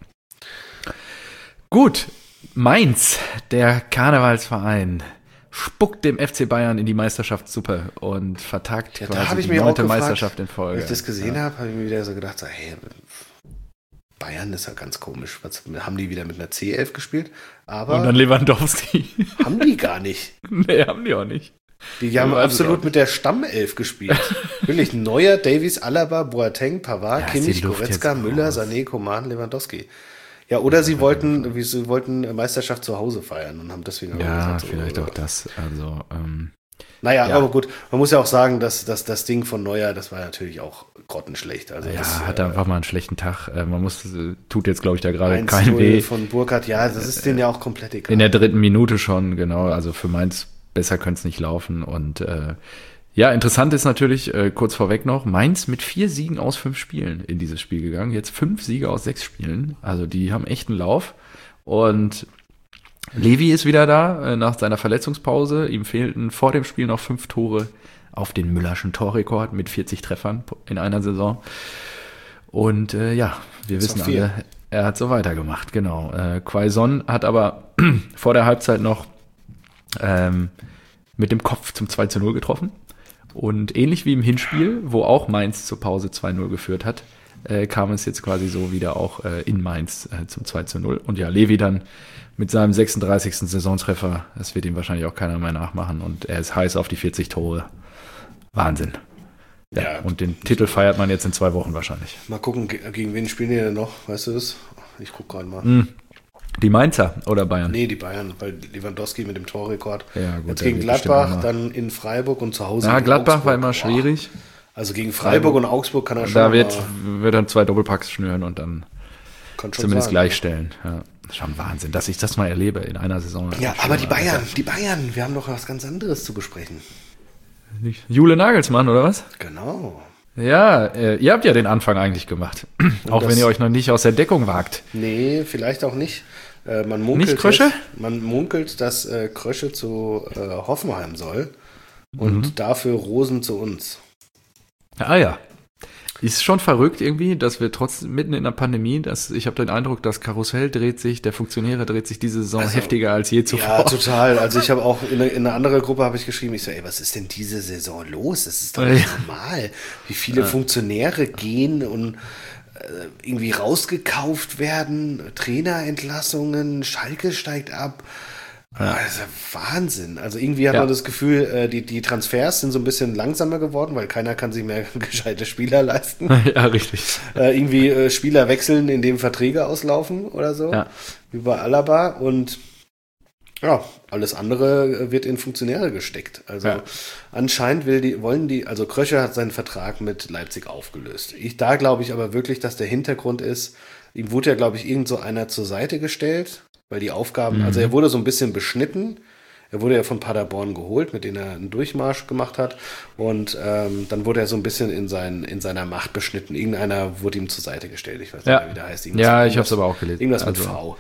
Gut, Mainz, der Karnevalsverein, spuckt dem FC Bayern in die Meisterschaftssuppe und vertagt Ja, da quasi habe ich die mir auch 9. gefragt, Meisterschaft in Folge. als ich das gesehen habe, habe ich mir wieder so gedacht, so, hey, Bayern ist ja ganz komisch. Was, haben die wieder mit einer C11 gespielt? Aber Und dann Lewandowski. haben die gar nicht. Nee, haben die auch nicht. Die haben weiß es absolut auch mit der Stammelf gespielt. Wirklich Neuer, Davies, Alaba, Boateng, Pavard, Ja, ist Kimmich, die Luft Goretzka, jetzt Müller, raus. Sané, Coman, Lewandowski. Ja, oder sie wollten Meisterschaft zu Hause feiern und haben deswegen Ja, gesagt, so, vielleicht auch das. Also, Naja, ja. aber gut, man muss ja auch sagen, dass das Ding von Neuer, das war natürlich auch grottenschlecht. Also ja, das, hat er einfach mal einen schlechten Tag. Tut jetzt, glaube ich, da gerade 1-0 kein weh. von Burkhardt, ja, das ist denen ja auch komplett egal. In der 3. Minute schon, genau. Also für Mainz besser könnte es nicht laufen. Und ja, interessant ist natürlich, kurz vorweg noch, Mainz mit 4 Siegen aus 5 Spielen in dieses Spiel gegangen. Jetzt 5 Siege aus 6 Spielen. Also die haben echt einen Lauf. Und Levi ist wieder da nach seiner Verletzungspause. Ihm fehlten vor dem Spiel noch 5 Tore auf den Müllerschen Torrekord mit 40 Treffern in einer Saison. Und ja, wir Ist wissen auch viel. alle, er hat so weitergemacht, genau. Quaison hat aber vor der Halbzeit noch mit dem Kopf zum 2:0 getroffen. Und ähnlich wie im Hinspiel, wo auch Mainz zur Pause 2:0 geführt hat, kam es jetzt quasi so wieder auch in Mainz zum 2:0. Und ja, Levi dann mit seinem 36. Saisontreffer, das wird ihm wahrscheinlich auch keiner mehr nachmachen. Und er ist heiß auf die 40 Tore. Wahnsinn. Ja, Ja. und den Titel feiert man jetzt in 2 Wochen wahrscheinlich. Mal gucken, gegen wen spielen die denn noch? Weißt du das? Ich gucke gerade mal. Die Mainzer oder Bayern? Nee, die Bayern, weil Lewandowski mit dem Torrekord. Ja, gut, Jetzt der gegen wird bestimmt Gladbach, noch mal- dann in Freiburg und zu Hause. Ja, gegen Gladbach Augsburg. war immer Boah. schwierig. Also gegen Freiburg und Augsburg kann er schon. Da wird mal- er 2 Doppelpacks schnüren und dann kann schon zumindest sein. gleichstellen. Ja, das ist schon Wahnsinn, dass ich das mal erlebe in einer Saison. Ja, aber die Bayern, wir haben noch was ganz anderes zu besprechen. Jule Nagelsmann, oder was? Genau. Ja, ihr habt ja den Anfang eigentlich gemacht. Auch das- wenn ihr euch noch nicht aus der Deckung wagt. Nee, vielleicht auch nicht. Man munkelt, Nicht Krösche? Man munkelt, dass Krösche zu Hoffenheim soll und dafür Rosen zu uns. Ah ja. Ist schon verrückt irgendwie, dass wir trotzdem mitten in der Pandemie, ich habe den Eindruck, das Karussell dreht sich, der Funktionäre dreht sich diese Saison heftiger als je zuvor. Ja, total. Also ich habe auch in eine andere Gruppe habe ich geschrieben, ich so, ey, was ist denn diese Saison los? Das ist doch nicht normal. Wie viele Funktionäre gehen und irgendwie rausgekauft werden, Trainerentlassungen, Schalke steigt ab. Das ist ja Wahnsinn. Also irgendwie hat man das Gefühl, die Transfers sind so ein bisschen langsamer geworden, weil keiner kann sich mehr gescheite Spieler leisten. Ja, richtig. Irgendwie Spieler wechseln, indem Verträge auslaufen oder so. Ja. Wie bei Alaba. Und Ja, alles andere wird in Funktionäre gesteckt. Also anscheinend also Krösche hat seinen Vertrag mit Leipzig aufgelöst. Da glaube ich aber wirklich, dass der Hintergrund ist, ihm wurde ja, glaube ich, irgend so einer zur Seite gestellt, weil die Aufgaben, also er wurde so ein bisschen beschnitten. Er wurde ja von Paderborn geholt, mit denen er einen Durchmarsch gemacht hat. Und dann wurde er so ein bisschen in seiner Macht beschnitten. Irgendeiner wurde ihm zur Seite gestellt. Ich weiß nicht mehr, wie der heißt. Ich habe es aber auch gelesen. Irgendwas mit V.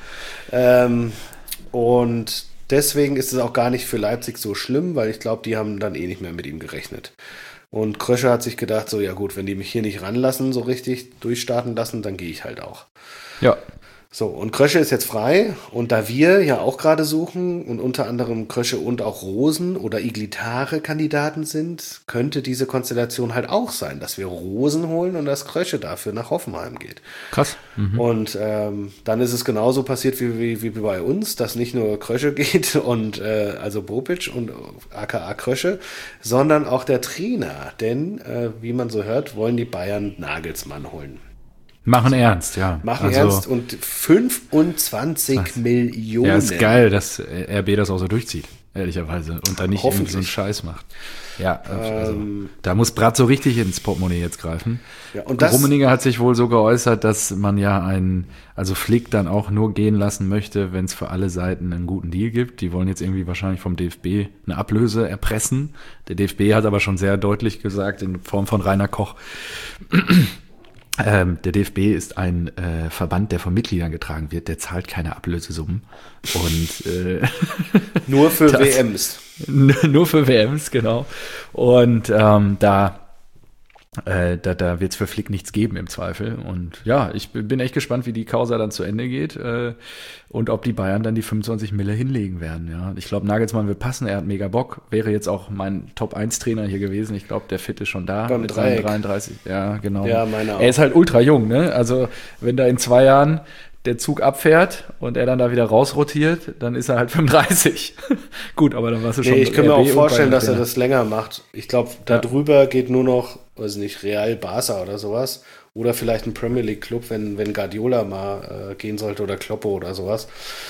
Und deswegen ist es auch gar nicht für Leipzig so schlimm, weil ich glaube, die haben dann eh nicht mehr mit ihm gerechnet. Und Krösche hat sich gedacht, so ja gut, wenn die mich hier nicht ranlassen, so richtig durchstarten lassen, dann gehe ich halt auch. Ja. So, und Krösche ist jetzt frei und da wir ja auch gerade suchen und unter anderem Krösche und auch Rosen oder Iglitare Kandidaten sind, könnte diese Konstellation halt auch sein, dass wir Rosen holen und dass Krösche dafür nach Hoffenheim geht. Krass. Und dann ist es genauso passiert wie bei uns, dass nicht nur Krösche geht und also Bobic und aka Krösche, sondern auch der Trainer. Denn, wie man so hört, wollen die Bayern Nagelsmann holen. Machen ernst, ja. Machen ernst und 25 Millionen. Ja, ist geil, dass RB das auch so durchzieht, ehrlicherweise. Und da nicht irgendwie so einen Scheiß macht. Ja, also, da muss Brazzo richtig ins Portemonnaie jetzt greifen. Ja, und Rummenigge hat sich wohl so geäußert, dass man ja also Flick dann auch nur gehen lassen möchte, wenn es für alle Seiten einen guten Deal gibt. Die wollen jetzt irgendwie wahrscheinlich vom DFB eine Ablöse erpressen. Der DFB hat aber schon sehr deutlich gesagt, in Form von Rainer Koch, der DFB ist ein Verband, der von Mitgliedern getragen wird, der zahlt keine Ablösesummen. Und nur für WMs. Nur für WMs, genau. Und da wird es für Flick nichts geben im Zweifel. Und ja, ich bin echt gespannt, wie die Causa dann zu Ende geht und ob die Bayern dann die 25 Mille hinlegen werden. Ja, ich glaube, Nagelsmann wird passen, er hat mega Bock. Wäre jetzt auch mein Top-1-Trainer hier gewesen. Ich glaube, der Fit ist schon da beim mit Dreieck. seinen 33. Ja, genau. Ja, meine auch. Er ist halt ultra jung, ne? Also wenn da in 2 Jahren der Zug abfährt und er dann da wieder rausrotiert, dann ist er halt 35. Gut, aber dann warst du schon. Ich kann mir auch vorstellen, dass er das länger macht. Ich glaube, darüber geht nur noch, weiß nicht, Real Barca oder sowas. Oder vielleicht ein Premier League Club, wenn Guardiola mal gehen sollte oder Kloppo oder sowas.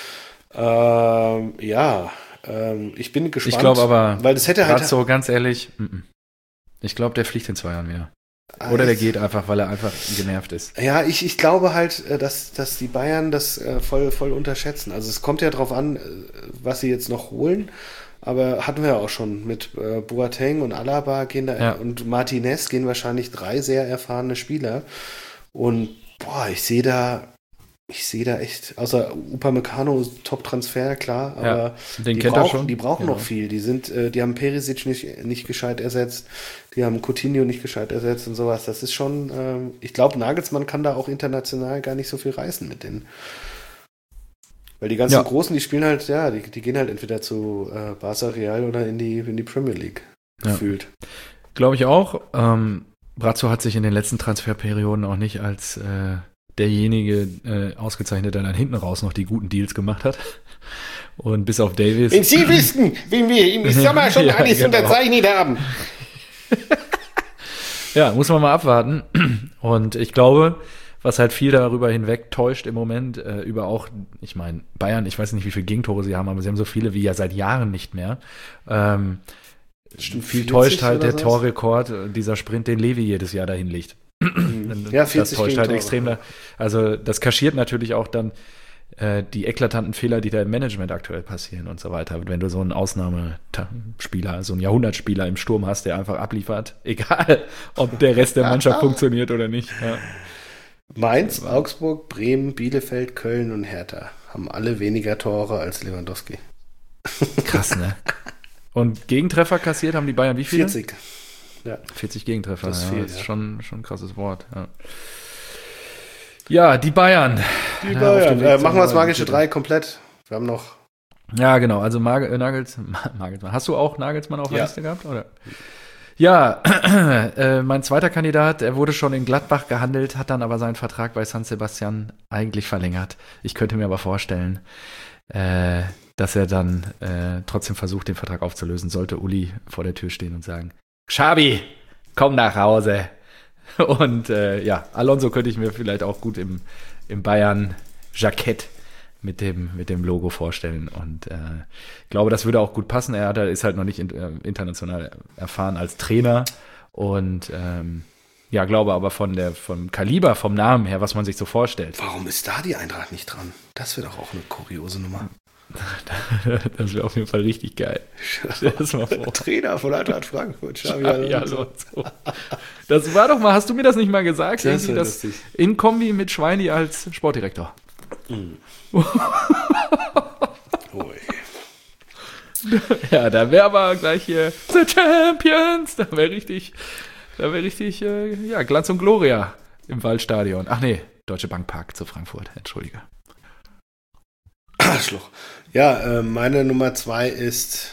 Ich bin gespannt. Ich glaube aber, weil das hätte halt so ganz ehrlich, ich glaube, der fliegt in 2 Jahren wieder. Oder der geht einfach, weil er einfach genervt ist. Ja, ich glaube halt, dass die Bayern das voll unterschätzen. Also es kommt ja drauf an, was sie jetzt noch holen. Aber hatten wir ja auch schon mit Boateng und Alaba und Martinez gehen wahrscheinlich 3 sehr erfahrene Spieler. Und ich sehe da echt, außer Upamecano, Top-Transfer, klar, aber die brauchen noch viel. Die haben Perisic nicht gescheit ersetzt, die haben Coutinho nicht gescheit ersetzt und sowas. Das ist schon, ich glaube, Nagelsmann kann da auch international gar nicht so viel reißen mit denen. Weil die ganzen Großen, die spielen halt, die gehen halt entweder zu Barca, Real oder in die Premier League gefühlt. Glaube ich auch. Brazzo hat sich in den letzten Transferperioden auch nicht als derjenige ausgezeichnet, der dann hinten raus noch die guten Deals gemacht hat. Und bis auf Davies. Wenn Sie wüssten, wen wir im Sommer schon alles unterzeichnet haben. Ja, muss man mal abwarten. Und ich glaube, was halt viel darüber hinweg täuscht im Moment, über auch, ich meine, Bayern, ich weiß nicht, wie viele Gegentore sie haben, aber sie haben so viele wie ja seit Jahren nicht mehr. Viel täuscht halt der Torrekord, dieser Sprint, den Levi jedes Jahr dahin legt. Ja, 40 das täuscht halt Gegentore. extrem. Also das kaschiert natürlich auch dann die eklatanten Fehler, die da im Management aktuell passieren und so weiter. Wenn du so einen Ausnahmespieler, so einen Jahrhundertspieler im Sturm hast, der einfach abliefert, egal ob der Rest der Mannschaft funktioniert oder nicht. Ja. Mainz, Augsburg, Bremen, Bielefeld, Köln und Hertha haben alle weniger Tore als Lewandowski. Krass, ne? Und Gegentreffer kassiert haben die Bayern wie viele? 40. Ja. 40 Gegentreffer, das ist viel, ist schon ein krasses Wort. Ja, die Bayern. Machen wir das magische 3 komplett. Wir haben noch. Ja, genau. Also Nagelsmann. Hast du auch Nagelsmann auf der Liste gehabt? Oder? Ja, mein zweiter Kandidat, er wurde schon in Gladbach gehandelt, hat dann aber seinen Vertrag bei San Sebastian eigentlich verlängert. Ich könnte mir aber vorstellen, dass er dann trotzdem versucht, den Vertrag aufzulösen, sollte Uli vor der Tür stehen und sagen, Xabi, komm nach Hause. Und Alonso könnte ich mir vielleicht auch gut im Bayern-Jackett mit dem Logo vorstellen. Und ich glaube, das würde auch gut passen. Ist halt noch nicht international erfahren als Trainer. Und glaube aber vom Kaliber, vom Namen her, was man sich so vorstellt. Warum ist da die Eintracht nicht dran? Das wäre doch auch eine kuriose Nummer. Das wäre auf jeden Fall richtig geil. Stell das mal vor. Trainer von Eintracht Frankfurt, Xabi Alonso. Das war doch mal, hast du mir das nicht mal gesagt? Das ist lustig. In Kombi mit Schweini als Sportdirektor. Ja, da wäre aber gleich hier The Champions. Da wäre richtig, Glanz und Gloria im Waldstadion. Ach nee, Deutsche Bank Park zu Frankfurt. Entschuldige. Arschloch. Ja, meine Nummer 2 ist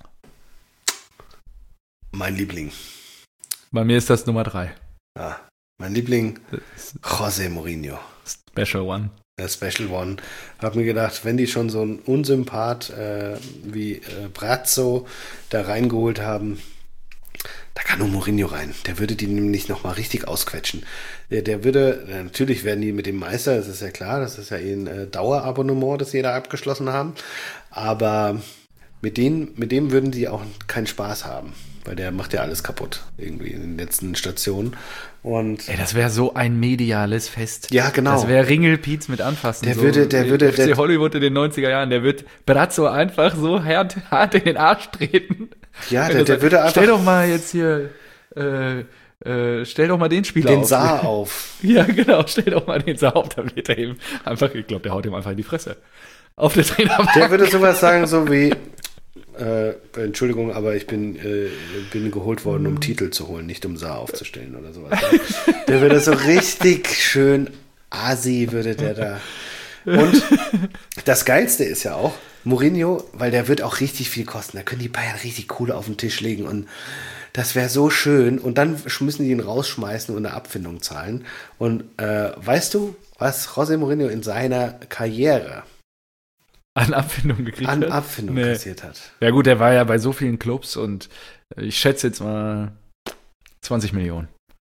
mein Liebling. Bei mir ist das Nummer 3. Ja, mein Liebling, José Mourinho. Special One. Der Special One. Hab mir gedacht, wenn die schon so einen Unsympath wie Brazzo da reingeholt haben, da kann nur Mourinho rein. Der würde die nämlich nochmal richtig ausquetschen. Der würde, natürlich werden die mit dem Meister, das ist ja klar, das ist ja ein Dauerabonnement, das sie da abgeschlossen haben, aber mit dem würden die auch keinen Spaß haben, weil der macht ja alles kaputt, irgendwie in den letzten Stationen. Und das wäre so ein mediales Fest. Ja, genau. Das wäre Ringelpiez mit anfassen. Der würde FC Hollywood in den 90er Jahren, der wird Brazzo einfach so hart in den Arsch treten. Ja, der würde einfach... Stell doch mal jetzt hier... stell doch mal den Spieler auf. Den Saar auf. Ja, genau, stell doch mal den Saar auf, dann wird er ihm einfach, ich glaube, der haut ihm einfach in die Fresse. Auf der Trainerbank. Der würde sowas sagen, so wie, Entschuldigung, aber ich bin geholt worden, um Titel zu holen, nicht um Saar aufzustellen oder sowas. Der würde so richtig schön Asi, würde der da. Und das Geilste ist ja auch, Mourinho, weil der wird auch richtig viel kosten, da können die Bayern richtig Kohle auf den Tisch legen und das wäre so schön. Und dann müssen die ihn rausschmeißen und eine Abfindung zahlen. Und weißt du, was José Mourinho in seiner Karriere an Abfindung gekriegt hat? An Abfindung kassiert hat. Ja gut, der war ja bei so vielen Clubs und ich schätze jetzt mal 20 Millionen.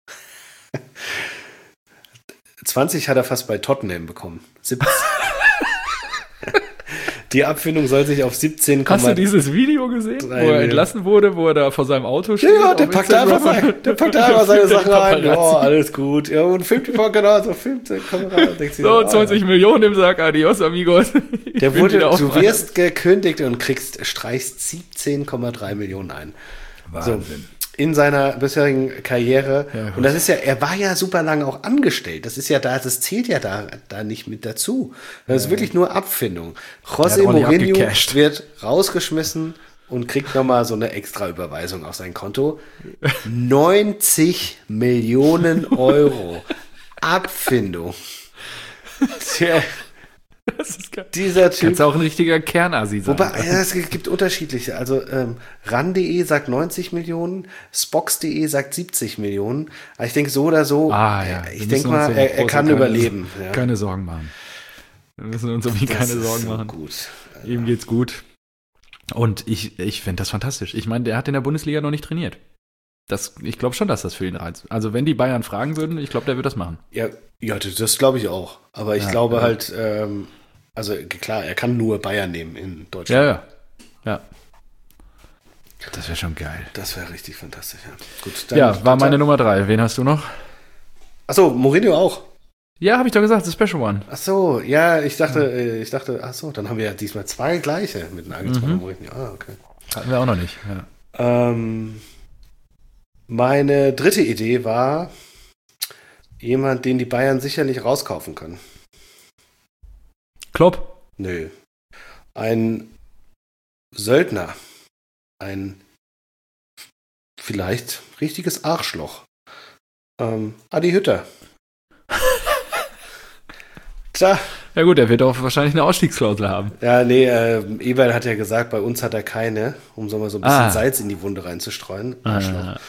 20 hat er fast bei Tottenham bekommen. 17. Die Abfindung soll sich auf 17,3... Hast du dieses Video gesehen, wo er entlassen wurde, wo er da vor seinem Auto steht? Ja, der packt einfach seine Sachen rein. Ja, alles gut. Ja, und filmt die genau, so filmt die Kamera. So, 20 Millionen im Sack, adios, amigos. Du wirst gekündigt und streichst 17,3 Millionen ein. Wahnsinn. So, in seiner bisherigen Karriere. Ja, und das ist ja, er war ja super lange auch angestellt. Das ist ja das zählt ja da nicht mit dazu. Das ist wirklich nur Abfindung. José Mourinho wird rausgeschmissen und kriegt nochmal so eine extra Überweisung auf sein Konto. 90 Millionen Euro Abfindung. Tja. Das ist geil. Dieser Typ. Kannst auch ein richtiger Kernasi sein. Wobei, es gibt unterschiedliche. Also RAN.de sagt 90 Millionen, Spox.de sagt 70 Millionen. Aber ich denke so oder so, ich denke mal, er kann überleben. Keine Sorgen machen. Wir müssen uns irgendwie keine Sorgen machen. Gut. Ihm geht's gut. Und ich finde das fantastisch. Ich meine, der hat in der Bundesliga noch nicht trainiert. Ich glaube schon, dass das für ihn reizt. Also wenn die Bayern fragen würden, ich glaube, der wird das machen. Ja, das glaube ich auch. Aber ich glaube halt, also klar, er kann nur Bayern nehmen in Deutschland. Ja. Das wäre schon geil. Das wäre richtig fantastisch, ja. Gut, dann war meine Nummer 3. Wen hast du noch? Achso, Mourinho auch. Ja, habe ich doch gesagt, The Special One. Achso, ja, ich dachte, achso, dann haben wir ja diesmal 2 gleiche mit Nagelsmann und Mourinho. Ah, okay. Hatten wir auch noch nicht, ja. Meine dritte Idee war jemand, den die Bayern sicherlich rauskaufen können. Klopp? Nö. Ein Söldner. Ein vielleicht richtiges Arschloch. Adi Hütter. Tja. Ja gut, er wird auch wahrscheinlich eine Ausstiegsklausel haben. Ja, nee, Eberl hat ja gesagt, bei uns hat er keine, um so mal so ein bisschen Salz in die Wunde reinzustreuen.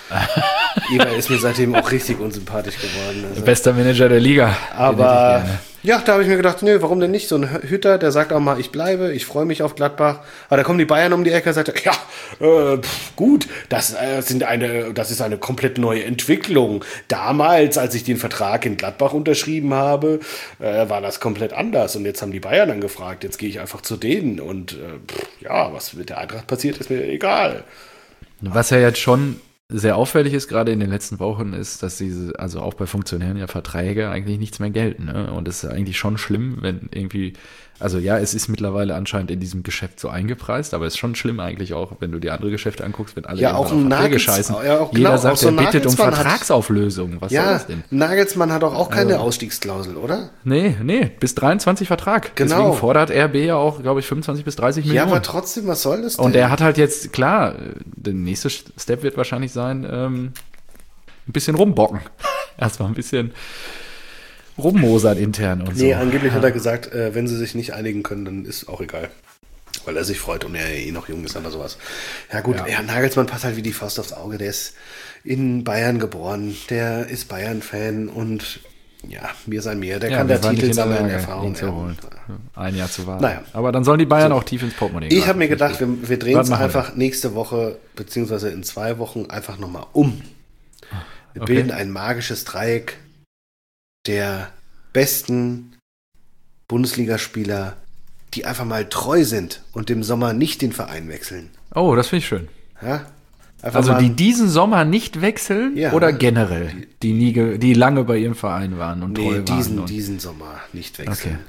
Eberl ist mir seitdem auch richtig unsympathisch geworden. Also. Bester Manager der Liga. Aber Ja, da habe ich mir gedacht, nö, warum denn nicht? So ein Hütter, der sagt auch mal, ich bleibe, ich freue mich auf Gladbach. Aber da kommen die Bayern um die Ecke und sagt, ja, gut, das ist eine komplett neue Entwicklung. Damals, als ich den Vertrag in Gladbach unterschrieben habe, war das komplett anders. Und jetzt haben die Bayern dann gefragt, jetzt gehe ich einfach zu denen. Und was mit der Eintracht passiert, ist mir egal. Was ja jetzt schon sehr auffällig ist, gerade in den letzten Wochen, ist, dass also auch bei Funktionären ja Verträge eigentlich nichts mehr gelten. Ne? Und das ist eigentlich schon schlimm, wenn irgendwie, also ja, es ist mittlerweile anscheinend in diesem Geschäft so eingepreist, aber es ist schon schlimm eigentlich auch, wenn du die andere Geschäfte anguckst, wenn alle auch auf Verträge scheißen. Ja, auch jeder genau, sagt, so er bittet um Nagelsmann Vertragsauflösung. Was soll das denn? Nagelsmann hat doch auch keine Ausstiegsklausel, oder? Nee, bis 23 Vertrag. Genau. Deswegen fordert RB ja auch, glaube ich, 25 bis 30 Millionen. Ja, aber trotzdem, was soll das denn? Und er hat halt jetzt, klar, der nächste Step wird wahrscheinlich sein, ein bisschen rumbocken. Erstmal ein bisschen rummosern intern und so. Nee, angeblich hat er gesagt, wenn sie sich nicht einigen können, dann ist auch egal. Weil er sich freut und er eh noch jung ist oder sowas. Ja gut, Nagelsmann passt halt wie die Faust aufs Auge. Der ist in Bayern geboren, der ist Bayern-Fan und ja, mir sei mir. Der kann der Titel sammeln, Erfahrung holen. Ein Jahr zu warten. Naja. Aber dann sollen die Bayern auch tief ins Portemonnaie gehen. Ich habe mir gedacht, wir drehen es einfach nächste Woche, beziehungsweise in 2 Wochen einfach nochmal um. Wir bilden ein magisches Dreieck der besten Bundesligaspieler, die einfach mal treu sind und im Sommer nicht den Verein wechseln. Oh, das finde ich schön. Ja? Also die diesen Sommer nicht wechseln oder generell, die lange bei ihrem Verein waren und treu waren? Diesen Sommer nicht wechseln.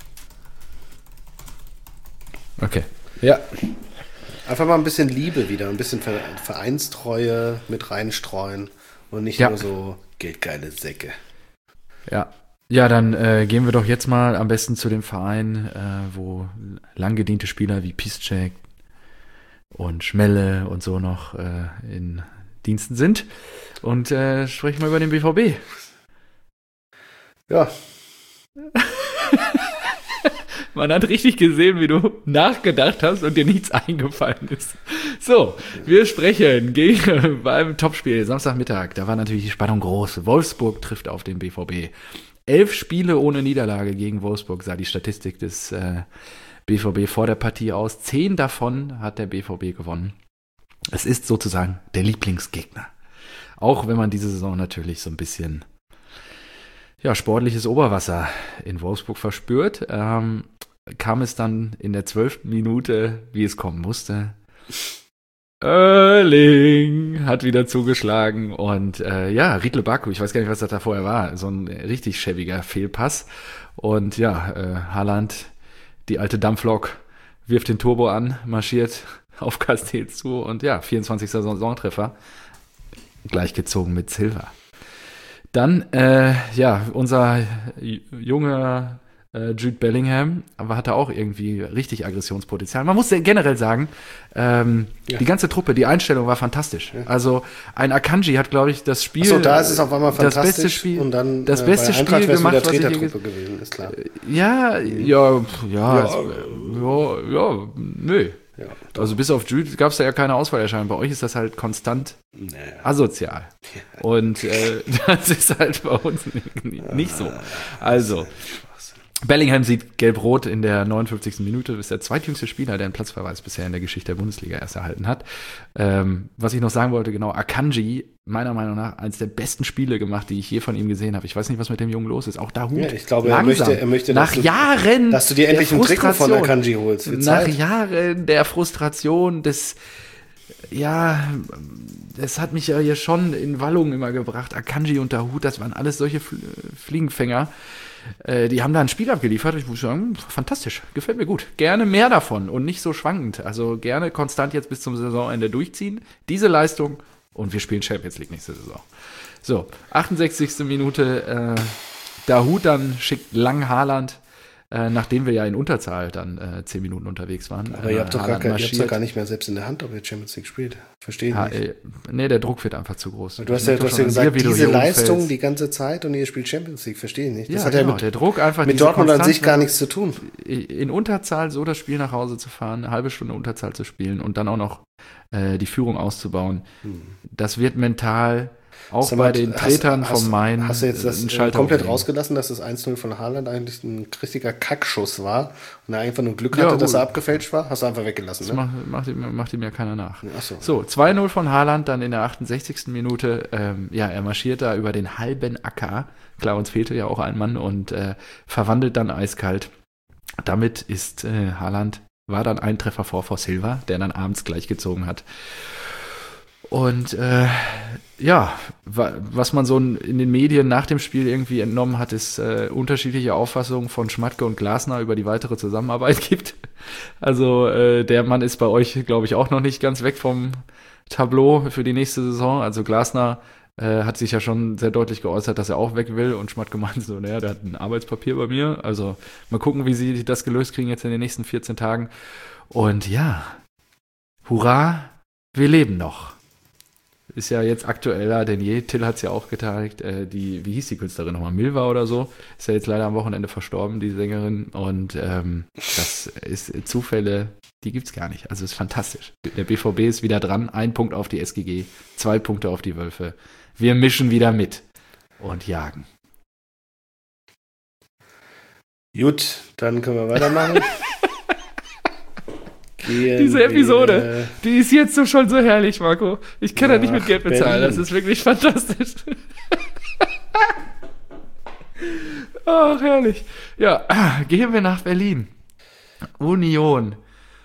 Okay. Ja. Einfach mal ein bisschen Liebe wieder, ein bisschen Vereinstreue mit reinstreuen und nicht nur so geldgeile Säcke. Ja, dann gehen wir doch jetzt mal am besten zu dem Verein, wo lang gediente Spieler wie Piszczek und Schmelle und so noch in Diensten sind und sprechen wir über den BVB. Ja. Man hat richtig gesehen, wie du nachgedacht hast und dir nichts eingefallen ist. So, wir sprechen beim Topspiel Samstagmittag. Da war natürlich die Spannung groß. Wolfsburg trifft auf den BVB. 11 Spiele ohne Niederlage gegen Wolfsburg sah die Statistik des BVB vor der Partie aus. 10 davon hat der BVB gewonnen. Es ist sozusagen der Lieblingsgegner. Auch wenn man diese Saison natürlich so ein bisschen sportliches Oberwasser in Wolfsburg verspürt, kam es dann in der 12. Minute, wie es kommen musste. Erling hat wieder zugeschlagen und Riedle Baku, ich weiß gar nicht, was das da vorher war, so ein richtig schäbiger Fehlpass und Haaland, die alte Dampflok, wirft den Turbo an, marschiert auf Castells zu und 24. Saisontreffer, gleichgezogen mit Silva. Dann, unser junger Jude Bellingham hatte auch irgendwie richtig Aggressionspotenzial. Man muss generell sagen, die ganze Truppe, die Einstellung war fantastisch. Ja. Also ein Akanji hat, glaube ich, das Spiel, da ist es auf einmal fantastisch, das beste Spiel, und dann das beste Spiel gemacht, was ich gewesen, ist klar. Nö. Ja, also bis auf Jude gab es da ja keine Auswahlerscheinung. Bei euch ist das halt konstant asozial. Ja. Und das ist halt bei uns nicht so. Also, Bellingham sieht gelb-rot in der 59. Minute, ist der zweitjüngste Spieler, der einen Platzverweis bisher in der Geschichte der Bundesliga erst erhalten hat. Was ich noch sagen wollte, genau, Akanji, meiner Meinung nach, eines der besten Spiele gemacht, die ich je von ihm gesehen habe. Ich weiß nicht, was mit dem Jungen los ist. Auch da Ja, ich glaube, er möchte nach Jahren, dass du dir endlich ein Trikot von Akanji holst. Nach Jahren der Frustration das hat mich ja hier schon in Wallung immer gebracht. Akanji und Dahoud, das waren alles solche Fliegenfänger. Die haben da ein Spiel abgeliefert. Ich muss sagen, fantastisch. Gefällt mir gut. Gerne mehr davon und nicht so schwankend. Also gerne konstant jetzt bis zum Saisonende durchziehen. Diese Leistung und wir spielen Champions League nächste Saison. So, 68. Minute. Dahoud dann schickt lang Haaland, nachdem wir ja in Unterzahl dann 10 Minuten unterwegs waren. Aber ihr habt doch gar nicht mehr selbst in der Hand, ob ihr Champions League spielt. Verstehe ich nicht. Nee, der Druck wird einfach zu groß. Du hast ja gesagt, diese Leistung die ganze Zeit und ihr spielt Champions League. Verstehe ich nicht. Das hat ja mit, der Druck einfach mit Dortmund an sich gar nichts zu tun. In Unterzahl so das Spiel nach Hause zu fahren, eine halbe Stunde Unterzahl zu spielen und dann auch noch die Führung auszubauen. Das wird mental auch bei den Tretern vom Main Hast du jetzt das einen Schalter komplett umlegen. rausgelassen, dass das 1-0 von Haaland eigentlich ein richtiger Kackschuss war und er einfach nur Glück hatte, dass er abgefälscht war? Hast du einfach weggelassen, Das ne? macht ihm ja keiner nach. Ach so. So, 2-0 von Haaland, dann in der 68. Minute. Er marschiert da über den halben Acker. Klar, uns fehlte ja auch ein Mann und verwandelt dann eiskalt. Damit ist war dann ein Treffer vor Silva, der dann abends gleich gezogen hat. Und was man so in den Medien nach dem Spiel irgendwie entnommen hat, ist unterschiedliche Auffassungen von Schmatke und Glasner über die weitere Zusammenarbeit gibt. Also der Mann ist bei euch, glaube ich, auch noch nicht ganz weg vom Tableau für die nächste Saison. Also Glasner hat sich ja schon sehr deutlich geäußert, dass er auch weg will und Schmatke meint so, naja, der hat ein Arbeitspapier bei mir. Also mal gucken, wie sie das gelöst kriegen jetzt in den nächsten 14 Tagen. Und ja, hurra, wir leben noch. Ist ja jetzt aktueller denn je. Till hat es ja auch gezeigt. Wie hieß die Künstlerin nochmal? Milva oder so. Ist ja jetzt leider am Wochenende verstorben, die Sängerin. Und das ist Zufälle, die gibt's gar nicht. Also ist fantastisch. Der BVB ist wieder dran. 1 Punkt auf die SGG, 2 Punkte auf die Wölfe. Wir mischen wieder mit und jagen. Gut, dann können wir weitermachen. Diese Episode, die ist jetzt so schon so herrlich, Marco. Ich kann ja nicht mit Geld bezahlen. Berlin. Das ist wirklich fantastisch. Ach, herrlich. Ja, gehen wir nach Berlin. Union.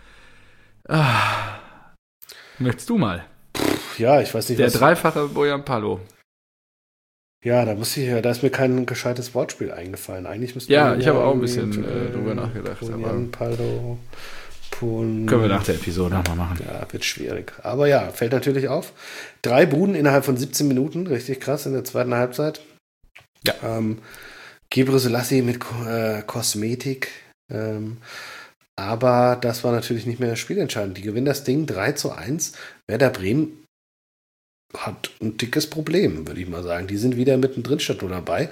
Möchtest du mal? Ja, ich weiß nicht, Der dreifache Bojan Palo. Ja, da ist mir kein gescheites Wortspiel eingefallen. Eigentlich müsste Ja, ich habe auch ein bisschen drüber nachgedacht. Bojan Palo. Können wir nach der Episode nochmal machen. Ja, wird schwierig. Aber ja, fällt natürlich auf. 3 Buden innerhalb von 17 Minuten. Richtig krass in der zweiten Halbzeit. Ja. Gebre Selassie mit Kosmetik. Aber das war natürlich nicht mehr spielentscheidend. Die gewinnen das Ding 3-1. Werder Bremen hat ein dickes Problem, würde ich mal sagen. Die sind wieder mittendrin statt nur dabei.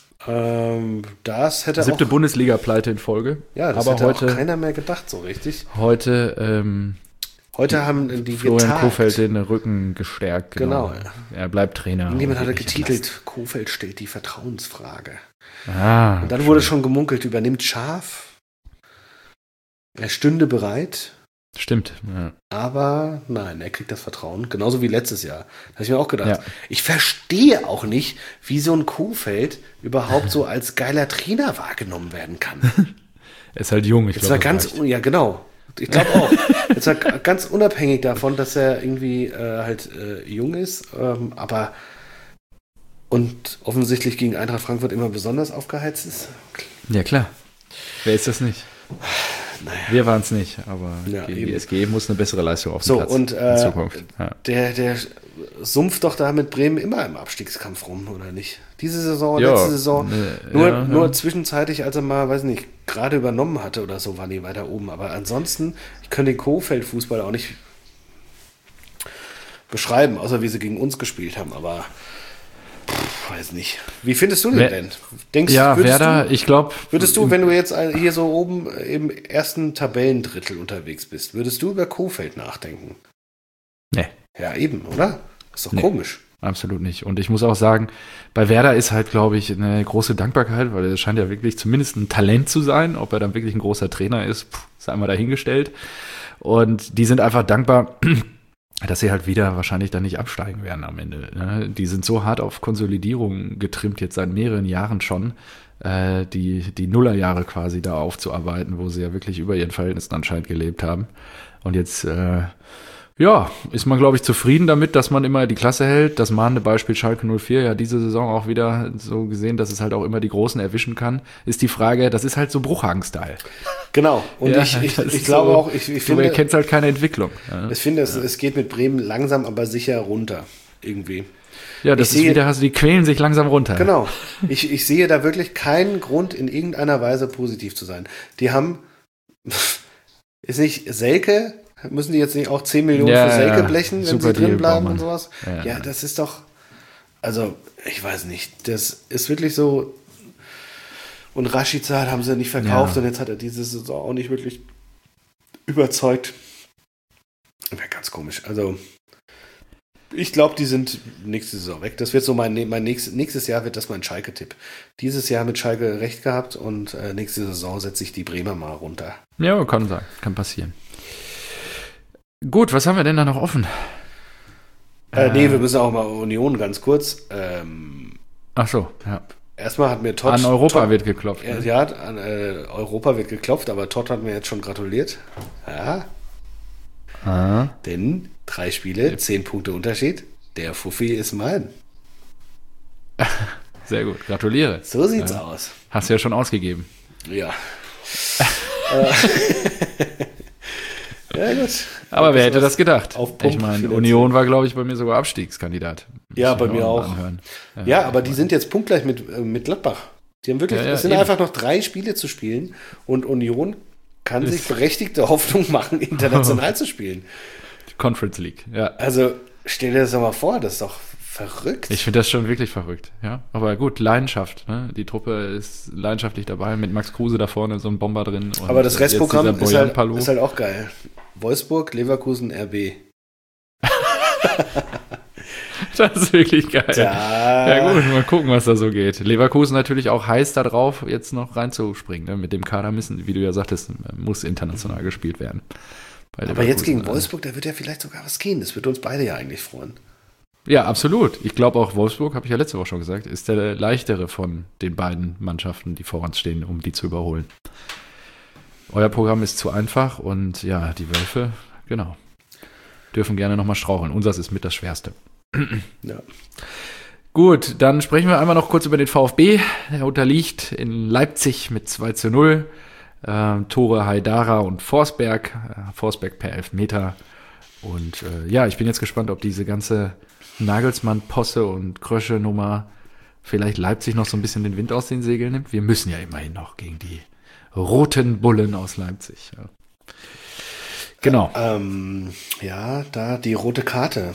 Das hätte 7. Bundesliga-Pleite in Folge. Ja, das aber hätte heute auch keiner mehr gedacht, so richtig. Heute haben die Florian getagt. Kohfeldt den Rücken gestärkt. Genau. Er bleibt Trainer. Niemand hatte getitelt, Kohfeldt stellt die Vertrauensfrage. Und dann wurde schon gemunkelt, übernimmt Schaf. Er stünde bereit. Stimmt. Ja. Aber nein, er kriegt das Vertrauen. Genauso wie letztes Jahr. Da habe ich mir auch gedacht. Ja. Ich verstehe auch nicht, wie so ein Kohfeldt überhaupt so als geiler Trainer wahrgenommen werden kann. Er ist halt jung. Ich glaube, ja, genau. Ich glaube auch. Jetzt war ganz unabhängig davon, dass er irgendwie jung ist, aber und offensichtlich gegen Eintracht Frankfurt immer besonders aufgeheizt ist. Ja, klar. Wer ist das nicht? Naja. Wir waren es nicht, aber Ja, die eben. SG muss eine bessere Leistung auf dem Platz und in Zukunft. Ja. der sumpft doch da mit Bremen immer im Abstiegskampf rum, oder nicht? Diese Saison, Ja, letzte Saison, ja. nur zwischenzeitlich, als er mal, weiß nicht, gerade übernommen hatte oder so, waren die weiter oben. Aber ansonsten, ich kann den Kohfeldt-Fußball auch nicht beschreiben, außer wie sie gegen uns gespielt haben, aber weiß nicht. Wie findest du den denn? Werder, ich glaube... Würdest du, wenn du jetzt hier so oben im ersten Tabellendrittel unterwegs bist, würdest du über Kohfeldt nachdenken? Nee. Ja, eben, oder? Ist doch komisch. Absolut nicht. Und ich muss auch sagen, bei Werder ist halt, glaube ich, eine große Dankbarkeit, weil er scheint ja wirklich zumindest ein Talent zu sein. Ob er dann wirklich ein großer Trainer ist, sei mal dahingestellt. Und die sind einfach dankbar, dass sie halt wieder wahrscheinlich dann nicht absteigen werden am Ende. Ne? Die sind so hart auf Konsolidierung getrimmt, jetzt seit mehreren Jahren schon, die Nullerjahre quasi da aufzuarbeiten, wo sie ja wirklich über ihren Verhältnissen anscheinend gelebt haben. Und jetzt, ist man, glaube ich, zufrieden damit, dass man immer die Klasse hält. Das mahnende Beispiel Schalke 04 ja diese Saison auch wieder so gesehen, dass es halt auch immer die Großen erwischen kann, ist die Frage, das ist halt so Bruchhagen-Style. Genau. Und Ja, ich glaube auch, ich du finde, erkennst halt keine Entwicklung. Ja. ich finde, es geht mit Bremen langsam, aber sicher runter. Irgendwie. Ja, das ist wieder, die quälen sich langsam runter. Genau. Ich sehe da wirklich keinen Grund, in irgendeiner Weise positiv zu sein. Die haben, ist nicht Selke, müssen die jetzt nicht auch 10 Millionen für Selke blechen, wenn sie drin bleiben und sowas? Ja, das ist doch, also, ich weiß nicht, das ist wirklich so, und Rashica haben sie nicht verkauft und jetzt hat er diese Saison auch nicht wirklich überzeugt. Wäre ganz komisch. Also, Ich glaube, die sind nächste Saison weg. Das wird so mein nächstes Jahr wird das mein Schalke-Tipp. Dieses Jahr mit Schalke recht gehabt und nächste Saison setze ich die Bremer mal runter. Ja, kann sein. Kann passieren. Gut, was haben wir denn da noch offen? Nee, wir müssen auch mal Union ganz kurz. Ach so, ja. Erstmal hat mir Todd... An Europa wird geklopft. Ne? Ja, an Europa wird geklopft, aber Todd hat mir jetzt schon gratuliert. Ja. Denn 3 Spiele, 10 Punkte Unterschied. Der Fuffi ist mein. Sehr gut, gratuliere. So sieht's aus. Hast du ja schon ausgegeben. Ja. Ja, gut. Aber wer hätte das gedacht? Auf Pump Ich meine, Union war, glaube ich, bei mir sogar Abstiegskandidat. Ja, bei mir auch. Ja, aber die sind jetzt punktgleich mit Gladbach. Die haben wirklich, es sind einfach noch 3 Spiele zu spielen und Union kann sich berechtigte Hoffnung machen, international zu spielen. Conference League, ja. Also stell dir das doch mal vor, das ist doch verrückt. Ich finde das schon wirklich verrückt, ja. Aber gut, Leidenschaft, ne? Die Truppe ist leidenschaftlich dabei, mit Max Kruse da vorne, so ein Bomber drin. Und aber das Restprogramm ist halt auch geil. Wolfsburg, Leverkusen, RB. Das ist wirklich geil. Ja gut, mal gucken, was da so geht. Leverkusen natürlich auch heiß da drauf, jetzt noch reinzuspringen. Ne? Mit dem Kader müssen, wie du ja sagtest, muss international gespielt werden. Aber jetzt gegen Wolfsburg, da wird ja vielleicht sogar was gehen. Das würde uns beide ja eigentlich freuen. Ja, absolut. Ich glaube auch Wolfsburg, habe ich ja letzte Woche schon gesagt, ist der leichtere von den beiden Mannschaften, die vor uns stehen, um die zu überholen. Euer Programm ist zu einfach und ja, die Wölfe, genau, dürfen gerne nochmal straucheln. Unseres ist mit das Schwerste. Ja. Gut, dann sprechen wir einmal noch kurz über den VfB. Er unterliegt in Leipzig mit 2:0. Tore Haidara und Forsberg. Forsberg per Elfmeter. Und ja, ich bin jetzt gespannt, ob diese ganze Nagelsmann-Posse und Krösche-Nummer vielleicht Leipzig noch so ein bisschen den Wind aus den Segeln nimmt. Wir müssen ja immerhin noch gegen die roten Bullen aus Leipzig. Ja. Genau. Ja, da die rote Karte.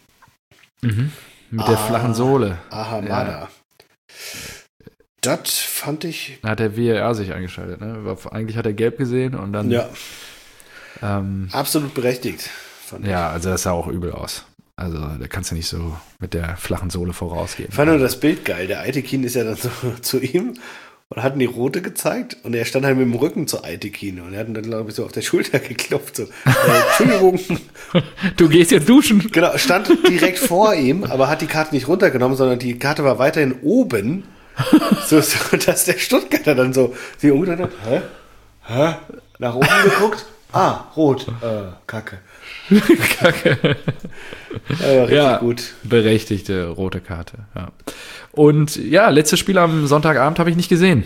Mit der flachen Sohle. Ahamada. Ja. Das fand ich... Da hat der VAR sich eingeschaltet. Ne? Eigentlich hat er gelb gesehen und dann... Ja. Absolut berechtigt. Fand ich. Also das sah auch übel aus. Also da kannst du nicht so mit der flachen Sohle vorausgehen. Ich fand nur das Bild geil. Der Aitekin ist ja dann so zu ihm und hat ihm die rote gezeigt und er stand halt mit dem Rücken zu Aitekin und er hat ihn dann, glaube ich, so auf der Schulter geklopft. So, Entschuldigung. Du gehst jetzt duschen. Genau, stand direkt vor ihm, aber hat die Karte nicht runtergenommen, sondern die Karte war weiterhin oben, so dass der Stuttgarter dann so sich umgedreht hat. Hä? Nach oben geguckt. Rot. Kacke. Kacke. Richtig gut. Berechtigte rote Karte. Ja. Und ja, letztes Spiel am Sonntagabend habe ich nicht gesehen.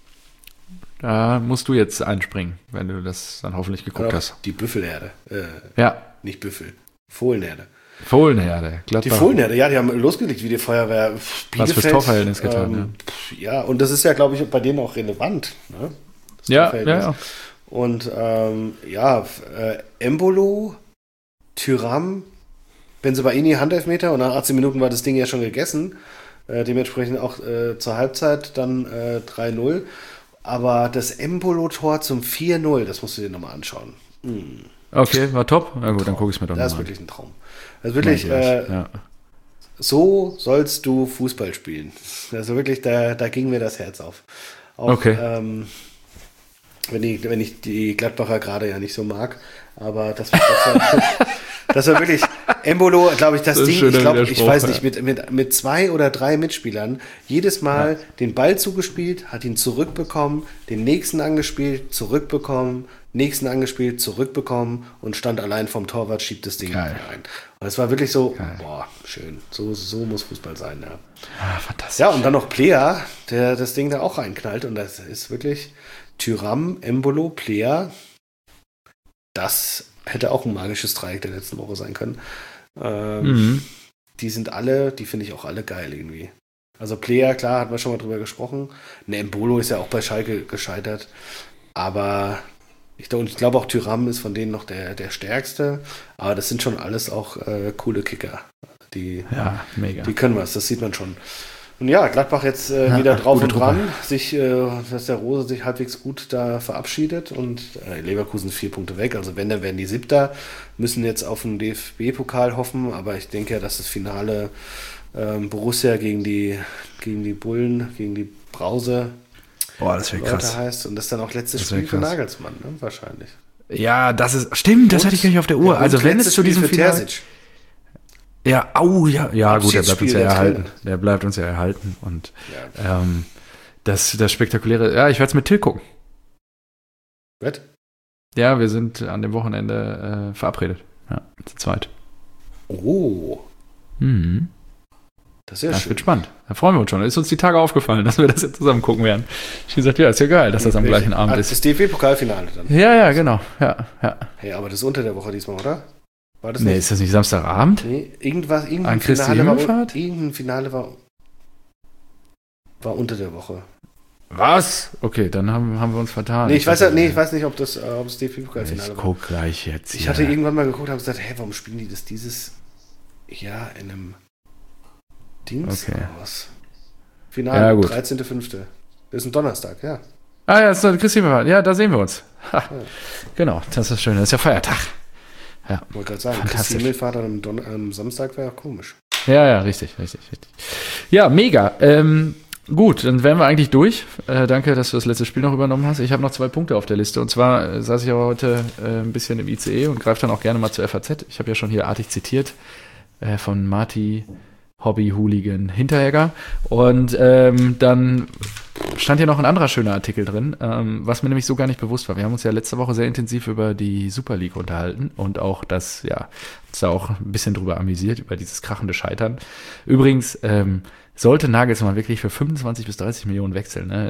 Da musst du jetzt einspringen, wenn du das dann hoffentlich geguckt hast. Die Büffelherde. Nicht Büffel. Fohlenherde. Gladbach. Die Fohlenherde, ja, die haben losgelegt wie die Feuerwehr. Bielefeld, was fürs Torverhältnis getan, ja, und das ist ja, glaube ich, bei denen auch relevant. Ne? Ja. Und Embolo, Thuram, Bensebaini, Handelfmeter und nach 18 Minuten war das Ding ja schon gegessen. Dementsprechend auch zur Halbzeit dann 3:0. Aber das Embolo-Tor zum 4:0, das musst du dir nochmal anschauen. Okay, war top. Na gut, dann gucke ich es mir doch mal an. Das ist wirklich ein Traum. Das ist wirklich, so sollst du Fußball spielen. Also wirklich, da ging mir das Herz auf. Auch, okay. Wenn ich die Gladbacher gerade ja nicht so mag, aber das war wirklich Embolo, glaube ich, das Ding, ich weiß nicht, mit 2 oder 3 Mitspielern jedes Mal den Ball zugespielt, hat ihn zurückbekommen, den nächsten angespielt, zurückbekommen, nächsten angespielt, zurückbekommen und stand allein vom Torwart, schiebt das Ding rein. Und es war wirklich so, schön, so muss Fußball sein, ja. Fantastisch. Ja, und dann noch Plea, der das Ding da auch reinknallt und das ist wirklich Thuram, Embolo, Plea, das hätte auch ein magisches Dreieck der letzten Woche sein können. Die sind alle, die finde ich auch alle geil irgendwie. Also Plea, klar, hatten wir schon mal drüber gesprochen. Embolo ist ja auch bei Schalke gescheitert. Aber ich glaube auch Thuram ist von denen noch der stärkste. Aber das sind schon alles auch coole Kicker. Mega. Die können was, das sieht man schon. Und ja, Gladbach jetzt wieder drauf gute und Truppe. dran, dass der Rose sich halbwegs gut da verabschiedet und Leverkusen 4 Punkte weg. Also wenn, dann werden die Siebter, müssen jetzt auf den DFB-Pokal hoffen, aber ich denke ja, dass das Finale Borussia gegen die Bullen, gegen die Brause Boah, das wäre Leute krass. heißt und das dann auch letztes Das wär Spiel für krass. Nagelsmann, ne? Wahrscheinlich. Ja, stimmt, das Und hatte ich gar nicht auf der Uhr. und Also wenn es letztes zu diesem Spiel für Finale... Terzic. Ja, ja, gut, der bleibt uns Abschiedsspiel ja der erhalten. Trainer. Der bleibt uns ja erhalten. Und Ja. das Spektakuläre, ja, ich werde es mit Till gucken. Was? Ja, wir sind an dem Wochenende verabredet. Ja, zu zweit. Oh, Mhm. das ist ja Das schön. wird spannend. Da freuen wir uns schon. Da ist uns die Tage aufgefallen, dass wir das jetzt zusammen gucken werden. Ich habe gesagt, ja, ist ja geil, dass das am gleichen Abend ist. Das DFB-Pokalfinale dann. Ja, genau. Ja. Hey, aber das ist unter der Woche diesmal, oder? War das Nee, nicht? ist das nicht Samstagabend? Nee, An irgendein Christi Finale Himmelfahrt? irgendein Finale war unter der Woche. Was? Okay, dann haben wir uns vertan. Nee, ich weiß nicht, ob das DFB-Pokalfinale Ich war. guck gleich jetzt. Ich hatte irgendwann mal geguckt und habe gesagt, hey, warum spielen die das dieses Jahr in einem Dings Okay. aus? Finale, Ja, gut. 13.05. Das ist ein Donnerstag, ja. Ah ja, ist Christi Himmelfahrt. Ja, da sehen wir uns. Ha. Ja. Genau, das ist schön. Das ist ja Feiertag. Ich wollte gerade sagen, Fantastisch. Christi Himmelfahrt am Samstag wäre komisch. Ja, richtig. Ja, mega. Gut, dann wären wir eigentlich durch. Danke, dass du das letzte Spiel noch übernommen hast. Ich habe noch 2 Punkte auf der Liste. Und zwar saß ich aber heute ein bisschen im ICE und greife dann auch gerne mal zur FAZ. Ich habe ja schon hier artig zitiert von Marty Hobby-Hooligan Hinteregger. Und dann stand hier noch ein anderer schöner Artikel drin, was mir nämlich so gar nicht bewusst war. Wir haben uns ja letzte Woche sehr intensiv über die Super League unterhalten und auch das, ja, uns da auch ein bisschen drüber amüsiert, über dieses krachende Scheitern. Übrigens, sollte Nagelsmann wirklich für 25 bis 30 Millionen wechseln, ne?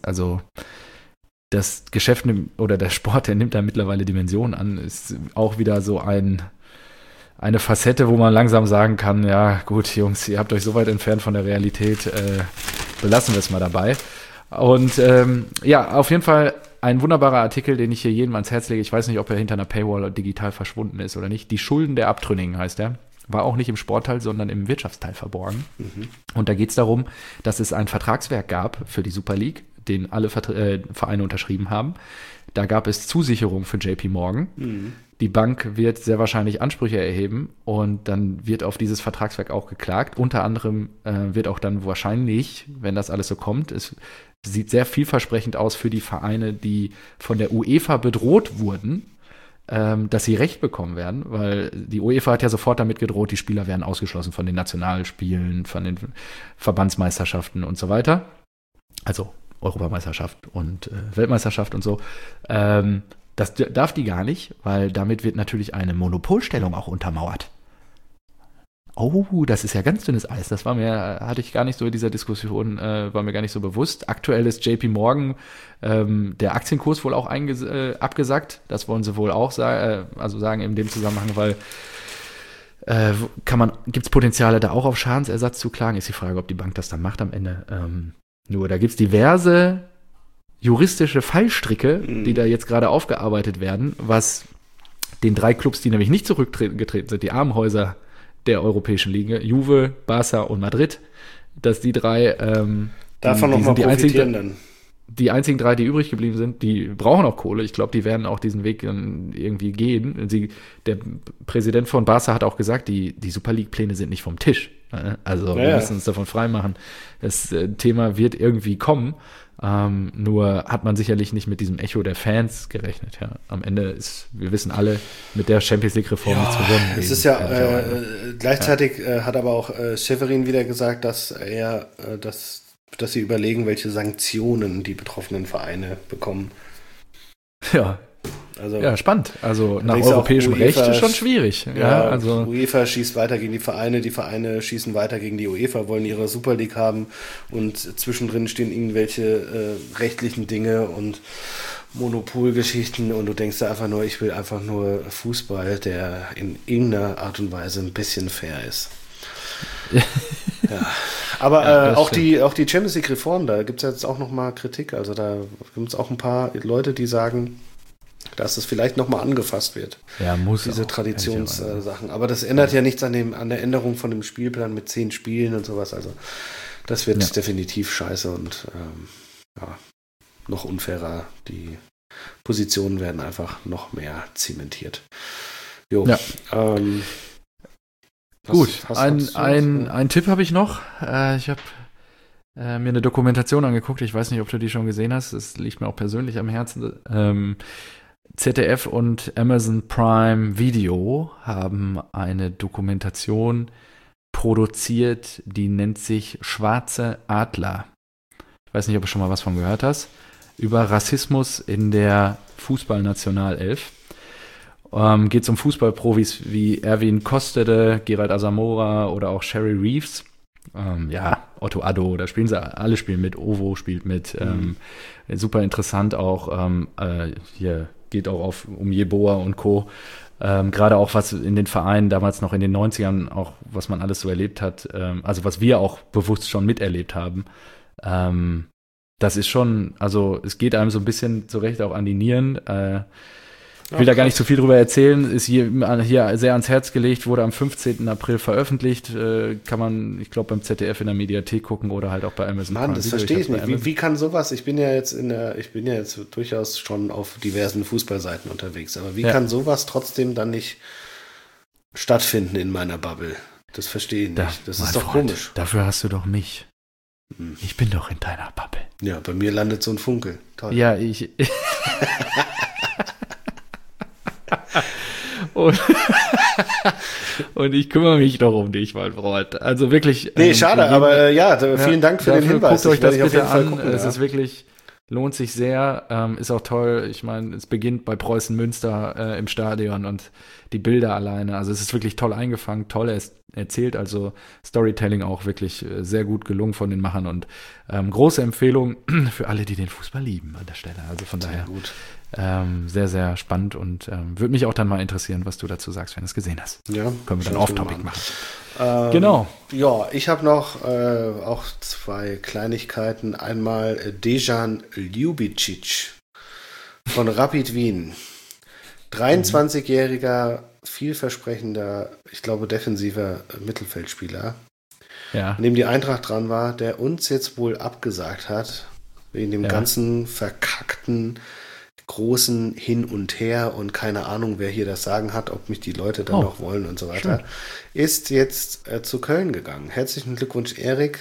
Das Geschäft oder der Sport, der nimmt da mittlerweile Dimensionen an, ist auch wieder so eine Facette, wo man langsam sagen kann, ja gut, Jungs, ihr habt euch so weit entfernt von der Realität, belassen wir es mal dabei. Und ja, auf jeden Fall ein wunderbarer Artikel, den ich hier jedem ans Herz lege. Ich weiß nicht, ob er hinter einer Paywall digital verschwunden ist oder nicht. Die Schulden der Abtrünnigen heißt er. War auch nicht im Sportteil, sondern im Wirtschaftsteil verborgen. Und da geht es darum, dass es ein Vertragswerk gab für die Super League, den alle Vereine unterschrieben haben. Da gab es Zusicherung für JP Morgan. Die Bank wird sehr wahrscheinlich Ansprüche erheben und dann wird auf dieses Vertragswerk auch geklagt. Unter anderem wird auch dann wahrscheinlich, wenn das alles so kommt, es sieht sehr vielversprechend aus für die Vereine, die von der UEFA bedroht wurden, dass sie Recht bekommen werden, weil die UEFA hat ja sofort damit gedroht, die Spieler werden ausgeschlossen von den Nationalspielen, von den Verbandsmeisterschaften und so weiter. Also Europameisterschaft und Weltmeisterschaft und so. Das darf die gar nicht, weil damit wird natürlich eine Monopolstellung auch untermauert. Oh, das ist ja ganz dünnes Eis. Das hatte ich gar nicht so in dieser Diskussion, war mir gar nicht so bewusst. Aktuell ist JP Morgan der Aktienkurs wohl auch abgesackt. Das wollen sie wohl auch sagen in dem Zusammenhang, weil gibt es Potenziale, da auch auf Schadensersatz zu klagen? Ist die Frage, ob die Bank das dann macht am Ende. Nur da gibt es diverse juristische Fallstricke, die da jetzt gerade aufgearbeitet werden, was den 3 Clubs, die nämlich nicht zurückgetreten sind, die Armenhäuser der europäischen Liga, Juve, Barca und Madrid, dass die 3 Davon nochmal profitieren dann. Die einzigen 3, die übrig geblieben sind, die brauchen auch Kohle. Ich glaube, die werden auch diesen Weg irgendwie gehen. Der Präsident von Barca hat auch gesagt, die Super League-Pläne sind nicht vom Tisch. Also wir müssen uns davon freimachen. Das Thema wird irgendwie kommen. Nur hat man sicherlich nicht mit diesem Echo der Fans gerechnet. Ja. Am Ende wir wissen alle, mit der Champions League-Reform nichts gewonnen. Es ist ja, gleichzeitig hat aber auch Severin wieder gesagt, dass sie überlegen, welche Sanktionen die betroffenen Vereine bekommen. Ja. Also, ja, spannend. Also nach denkst du europäischem auch, Recht ist schon schwierig. Ja, also UEFA schießt weiter gegen die Vereine schießen weiter gegen die UEFA, wollen ihre Super League haben und zwischendrin stehen irgendwelche rechtlichen Dinge und Monopolgeschichten und du denkst da einfach nur, ich will einfach nur Fußball, der in irgendeiner Art und Weise ein bisschen fair ist. Ja. Aber auch die Champions League Reform, da gibt es jetzt auch nochmal Kritik. Also da gibt es auch ein paar Leute, die sagen, dass es vielleicht nochmal angefasst wird. Ja, muss diese Traditionssachen. Aber das ändert ja nichts an der Änderung von dem Spielplan mit 10 Spielen und sowas. Also Das wird definitiv scheiße und noch unfairer. Die Positionen werden einfach noch mehr zementiert. Jo. Ja. Gut, ein Tipp habe ich noch. Ich habe mir eine Dokumentation angeguckt. Ich weiß nicht, ob du die schon gesehen hast. Das liegt mir auch persönlich am Herzen. ZDF und Amazon Prime Video haben eine Dokumentation produziert, die nennt sich Schwarze Adler. Ich weiß nicht, ob du schon mal was von gehört hast. Über Rassismus in der Fußballnationalelf. Geht es um Fußballprofis wie Erwin Kostede, Gerald Asamoah oder auch Sherry Reeves. Otto Addo, da spielen sie, alle spielen mit, Ovo spielt mit. Super interessant auch. Hier geht auch um Jeboa und Co. Gerade auch, was in den Vereinen damals noch in den 90ern, auch was man alles so erlebt hat, also was wir auch bewusst schon miterlebt haben. Das ist schon, also es geht einem so ein bisschen zurecht auch an die Nieren. Ich will da gar nicht so viel drüber erzählen, ist hier sehr ans Herz gelegt, wurde am 15. April veröffentlicht, kann man, ich glaube, beim ZDF in der Mediathek gucken oder halt auch bei Amazon. Mann, das verstehe ich nicht. Wie kann sowas, ich bin ja jetzt durchaus schon auf diversen Fußballseiten unterwegs, aber wie kann sowas trotzdem dann nicht stattfinden in meiner Bubble? Das verstehe ich nicht. Das ist doch komisch. Dafür hast du doch mich. Ich bin doch in deiner Bubble. Ja, bei mir landet so ein Funke. Toll. Ja, Und ich kümmere mich doch um dich, mein Freund. Also wirklich. Nee, schade, aber vielen Dank für den Hinweis. Guckt euch das bitte an. Es ist wirklich, lohnt sich sehr. Ist auch toll. Ich meine, es beginnt bei Preußen Münster im Stadion und die Bilder alleine. Also es ist wirklich toll eingefangen, toll erzählt. Also Storytelling auch wirklich sehr gut gelungen von den Machern und große Empfehlung für alle, die den Fußball lieben an der Stelle. Also von daher. Gut. Sehr, sehr spannend und würde mich auch dann mal interessieren, was du dazu sagst, wenn du es gesehen hast. Ja, können wir dann Off-Topic machen. Genau. Ja, ich habe noch auch zwei Kleinigkeiten. Einmal Dejan Ljubicic von Rapid Wien. 23-jähriger, vielversprechender, ich glaube defensiver Mittelfeldspieler, an dem die Eintracht dran war, der uns jetzt wohl abgesagt hat, wegen dem ganzen verkackten großen Hin und Her und keine Ahnung, wer hier das Sagen hat, ob mich die Leute dann noch wollen und so weiter, ist jetzt zu Köln gegangen. Herzlichen Glückwunsch, Erik.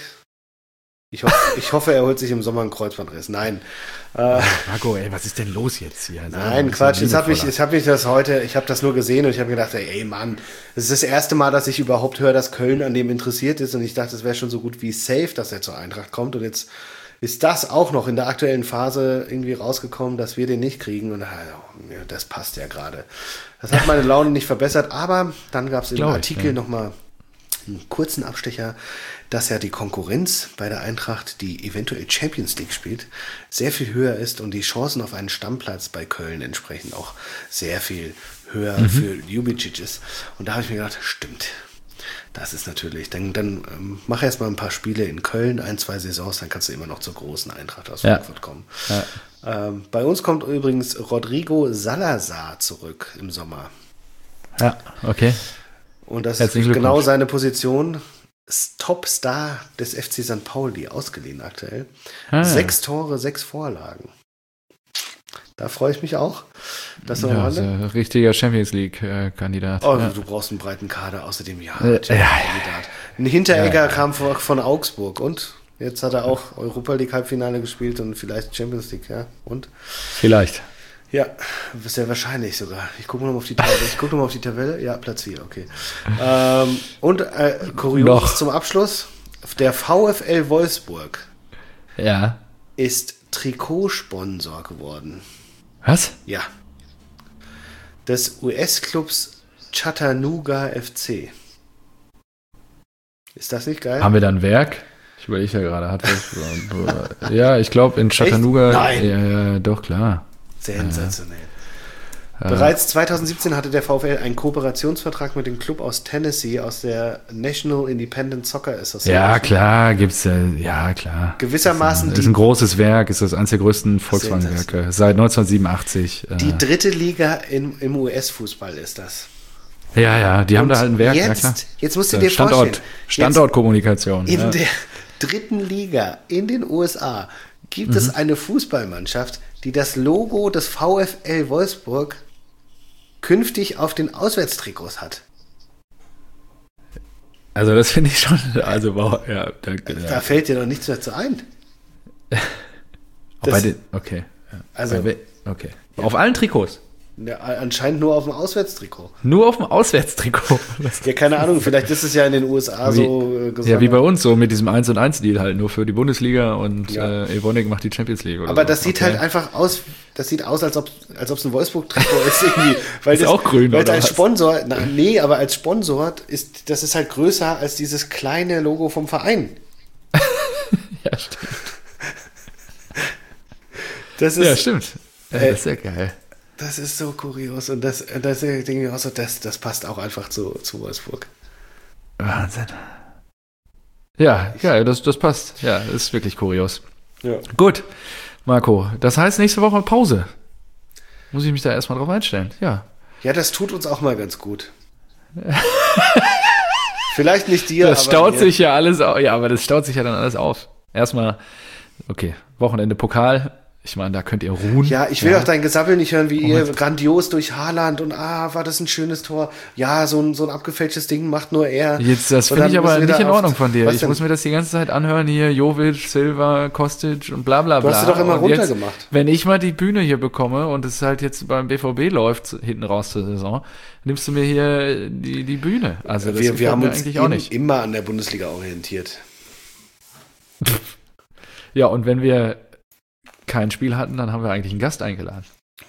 Ich hoffe, er holt sich im Sommer einen Kreuzbandriss. Nein. Marco, ey, was ist denn los jetzt hier? Nein, Quatsch. Ich habe das nur gesehen und ich habe gedacht, ey Mann, das ist das erste Mal, dass ich überhaupt höre, dass Köln an dem interessiert ist und ich dachte, es wäre schon so gut wie safe, dass er zur Eintracht kommt und jetzt ist das auch noch in der aktuellen Phase irgendwie rausgekommen, dass wir den nicht kriegen. Und das passt ja gerade. Das hat meine Laune nicht verbessert, aber dann gab es im Artikel nochmal einen kurzen Abstecher, dass ja die Konkurrenz bei der Eintracht, die eventuell Champions League spielt, sehr viel höher ist und die Chancen auf einen Stammplatz bei Köln entsprechend auch sehr viel höher für Ljubicic ist. Und da habe ich mir gedacht, stimmt. Das ist natürlich, dann mach erst mal ein paar Spiele in Köln, 1-2 Saisons, dann kannst du immer noch zur großen Eintracht aus Frankfurt kommen. Ja. Bei uns kommt übrigens Rodrigo Salazar zurück im Sommer. Ja, okay. Und das ist genau seine Position. Topstar des FC St. Pauli, ausgeliehen aktuell. 6 Tore, 6 Vorlagen. Da freue ich mich auch. Das ist ein richtiger Champions League-Kandidat. Du brauchst einen breiten Kader, außerdem Kandidat. Ein Hinteregger kam von Augsburg und jetzt hat er auch Europa League Halbfinale gespielt und vielleicht Champions League, ja. Und? Vielleicht. Ja, sehr wahrscheinlich sogar. Ich gucke nochmal auf die Tabelle. Ja, Platz 4, okay. Kurios zum Abschluss. Der VfL Wolfsburg ist Trikotsponsor geworden. Was? Ja. Des US-Clubs Chattanooga FC. Ist das nicht geil? Haben wir da ein Werk? Ich überlege ja gerade. Ja, ich glaube in Chattanooga. Nein. Ja, doch, klar. Sensationell. Bereits 2017 hatte der VfL einen Kooperationsvertrag mit dem Club aus Tennessee aus der National Independent Soccer Association. Ja, klar, gibt's ja, klar. Gewissermaßen ist ein großes Werk, ist das eines der größten Volkswagenwerke seit 1987. Die dritte Liga im US-Fußball ist das. Ja, die haben da halt ein Werk. Jetzt musst du dir vorstellen. Standortkommunikation. In der dritten Liga in den USA gibt es eine Fußballmannschaft, die das Logo des VfL Wolfsburg künftig auf den Auswärtstrikots hat. Also das finde ich schon, also wow, ja. Da fällt dir doch nichts mehr zu ein. Okay. Ja. Also, okay. Ja. Auf allen Trikots? Ja, anscheinend nur auf dem Auswärtstrikot. Nur auf dem Auswärtstrikot? Ja, keine Ahnung, vielleicht ist es ja in den USA so gesondert. Ja, wie bei uns, so mit diesem 1&1-Deal halt, nur für die Bundesliga und Evonik macht die Champions League. Oder aber so. Das sieht halt einfach aus, das sieht aus, als ob es ein Wolfsburg-Trikot ist irgendwie. Weil ist auch grün, weil oder als was? Sponsor, nee, aber als Sponsor ist das halt größer als dieses kleine Logo vom Verein. Ja, stimmt. Ja, stimmt. Das ist ja geil. Das ist so kurios und das denke ich auch so, das passt auch einfach zu Wolfsburg. Wahnsinn. Ja, das passt. Ja, das ist wirklich kurios. Ja. Gut, Marco, das heißt nächste Woche Pause. Muss ich mich da erstmal drauf einstellen, ja. Ja, das tut uns auch mal ganz gut. Vielleicht nicht dir, das aber staut sich ja alles auf. Ja, aber das staut sich ja dann alles auf. Erstmal, okay, Wochenende Pokal. Ich meine, da könnt ihr ruhen. Ja, ich will auch dein Gesabbel nicht hören, wie ihr grandios durch Haaland und war das ein schönes Tor. Ja, so ein abgefälschtes Ding macht nur er. Jetzt, das finde ich aber nicht in Ordnung von dir. Ich muss mir das die ganze Zeit anhören hier, Jovic, Silva, Kostic und bla bla bla. Du hast sie doch immer runtergemacht. Wenn ich mal die Bühne hier bekomme und es halt jetzt beim BVB läuft, hinten raus zur Saison, nimmst du mir hier die Bühne. Also das wir haben uns eigentlich auch nicht. Immer an der Bundesliga orientiert. Ja, und wenn wir kein Spiel hatten, dann haben wir eigentlich einen Gast eingeladen.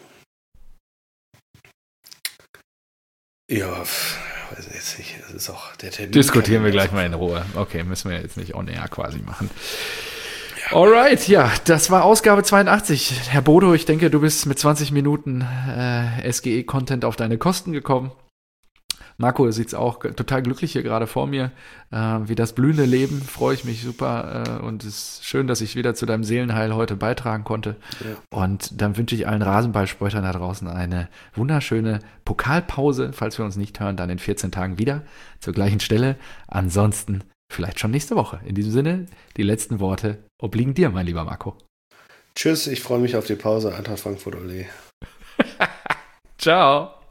Ja, weiß ich jetzt nicht. Das ist auch der Termin. Diskutieren wir gleich mal in Ruhe. Okay, müssen wir jetzt nicht on air quasi machen. Ja. Alright, ja, das war Ausgabe 82. Herr Bodo, ich denke, du bist mit 20 Minuten SGE-Content auf deine Kosten gekommen. Marco sieht's auch total glücklich hier gerade vor mir. Wie das blühende Leben, freue ich mich super. Und es ist schön, dass ich wieder zu deinem Seelenheil heute beitragen konnte. Ja. Und dann wünsche ich allen Rasenballspreutern da draußen eine wunderschöne Pokalpause. Falls wir uns nicht hören, dann in 14 Tagen wieder zur gleichen Stelle. Ansonsten vielleicht schon nächste Woche. In diesem Sinne, die letzten Worte obliegen dir, mein lieber Marco. Tschüss, ich freue mich auf die Pause. Eintracht Frankfurt, ole. Ciao.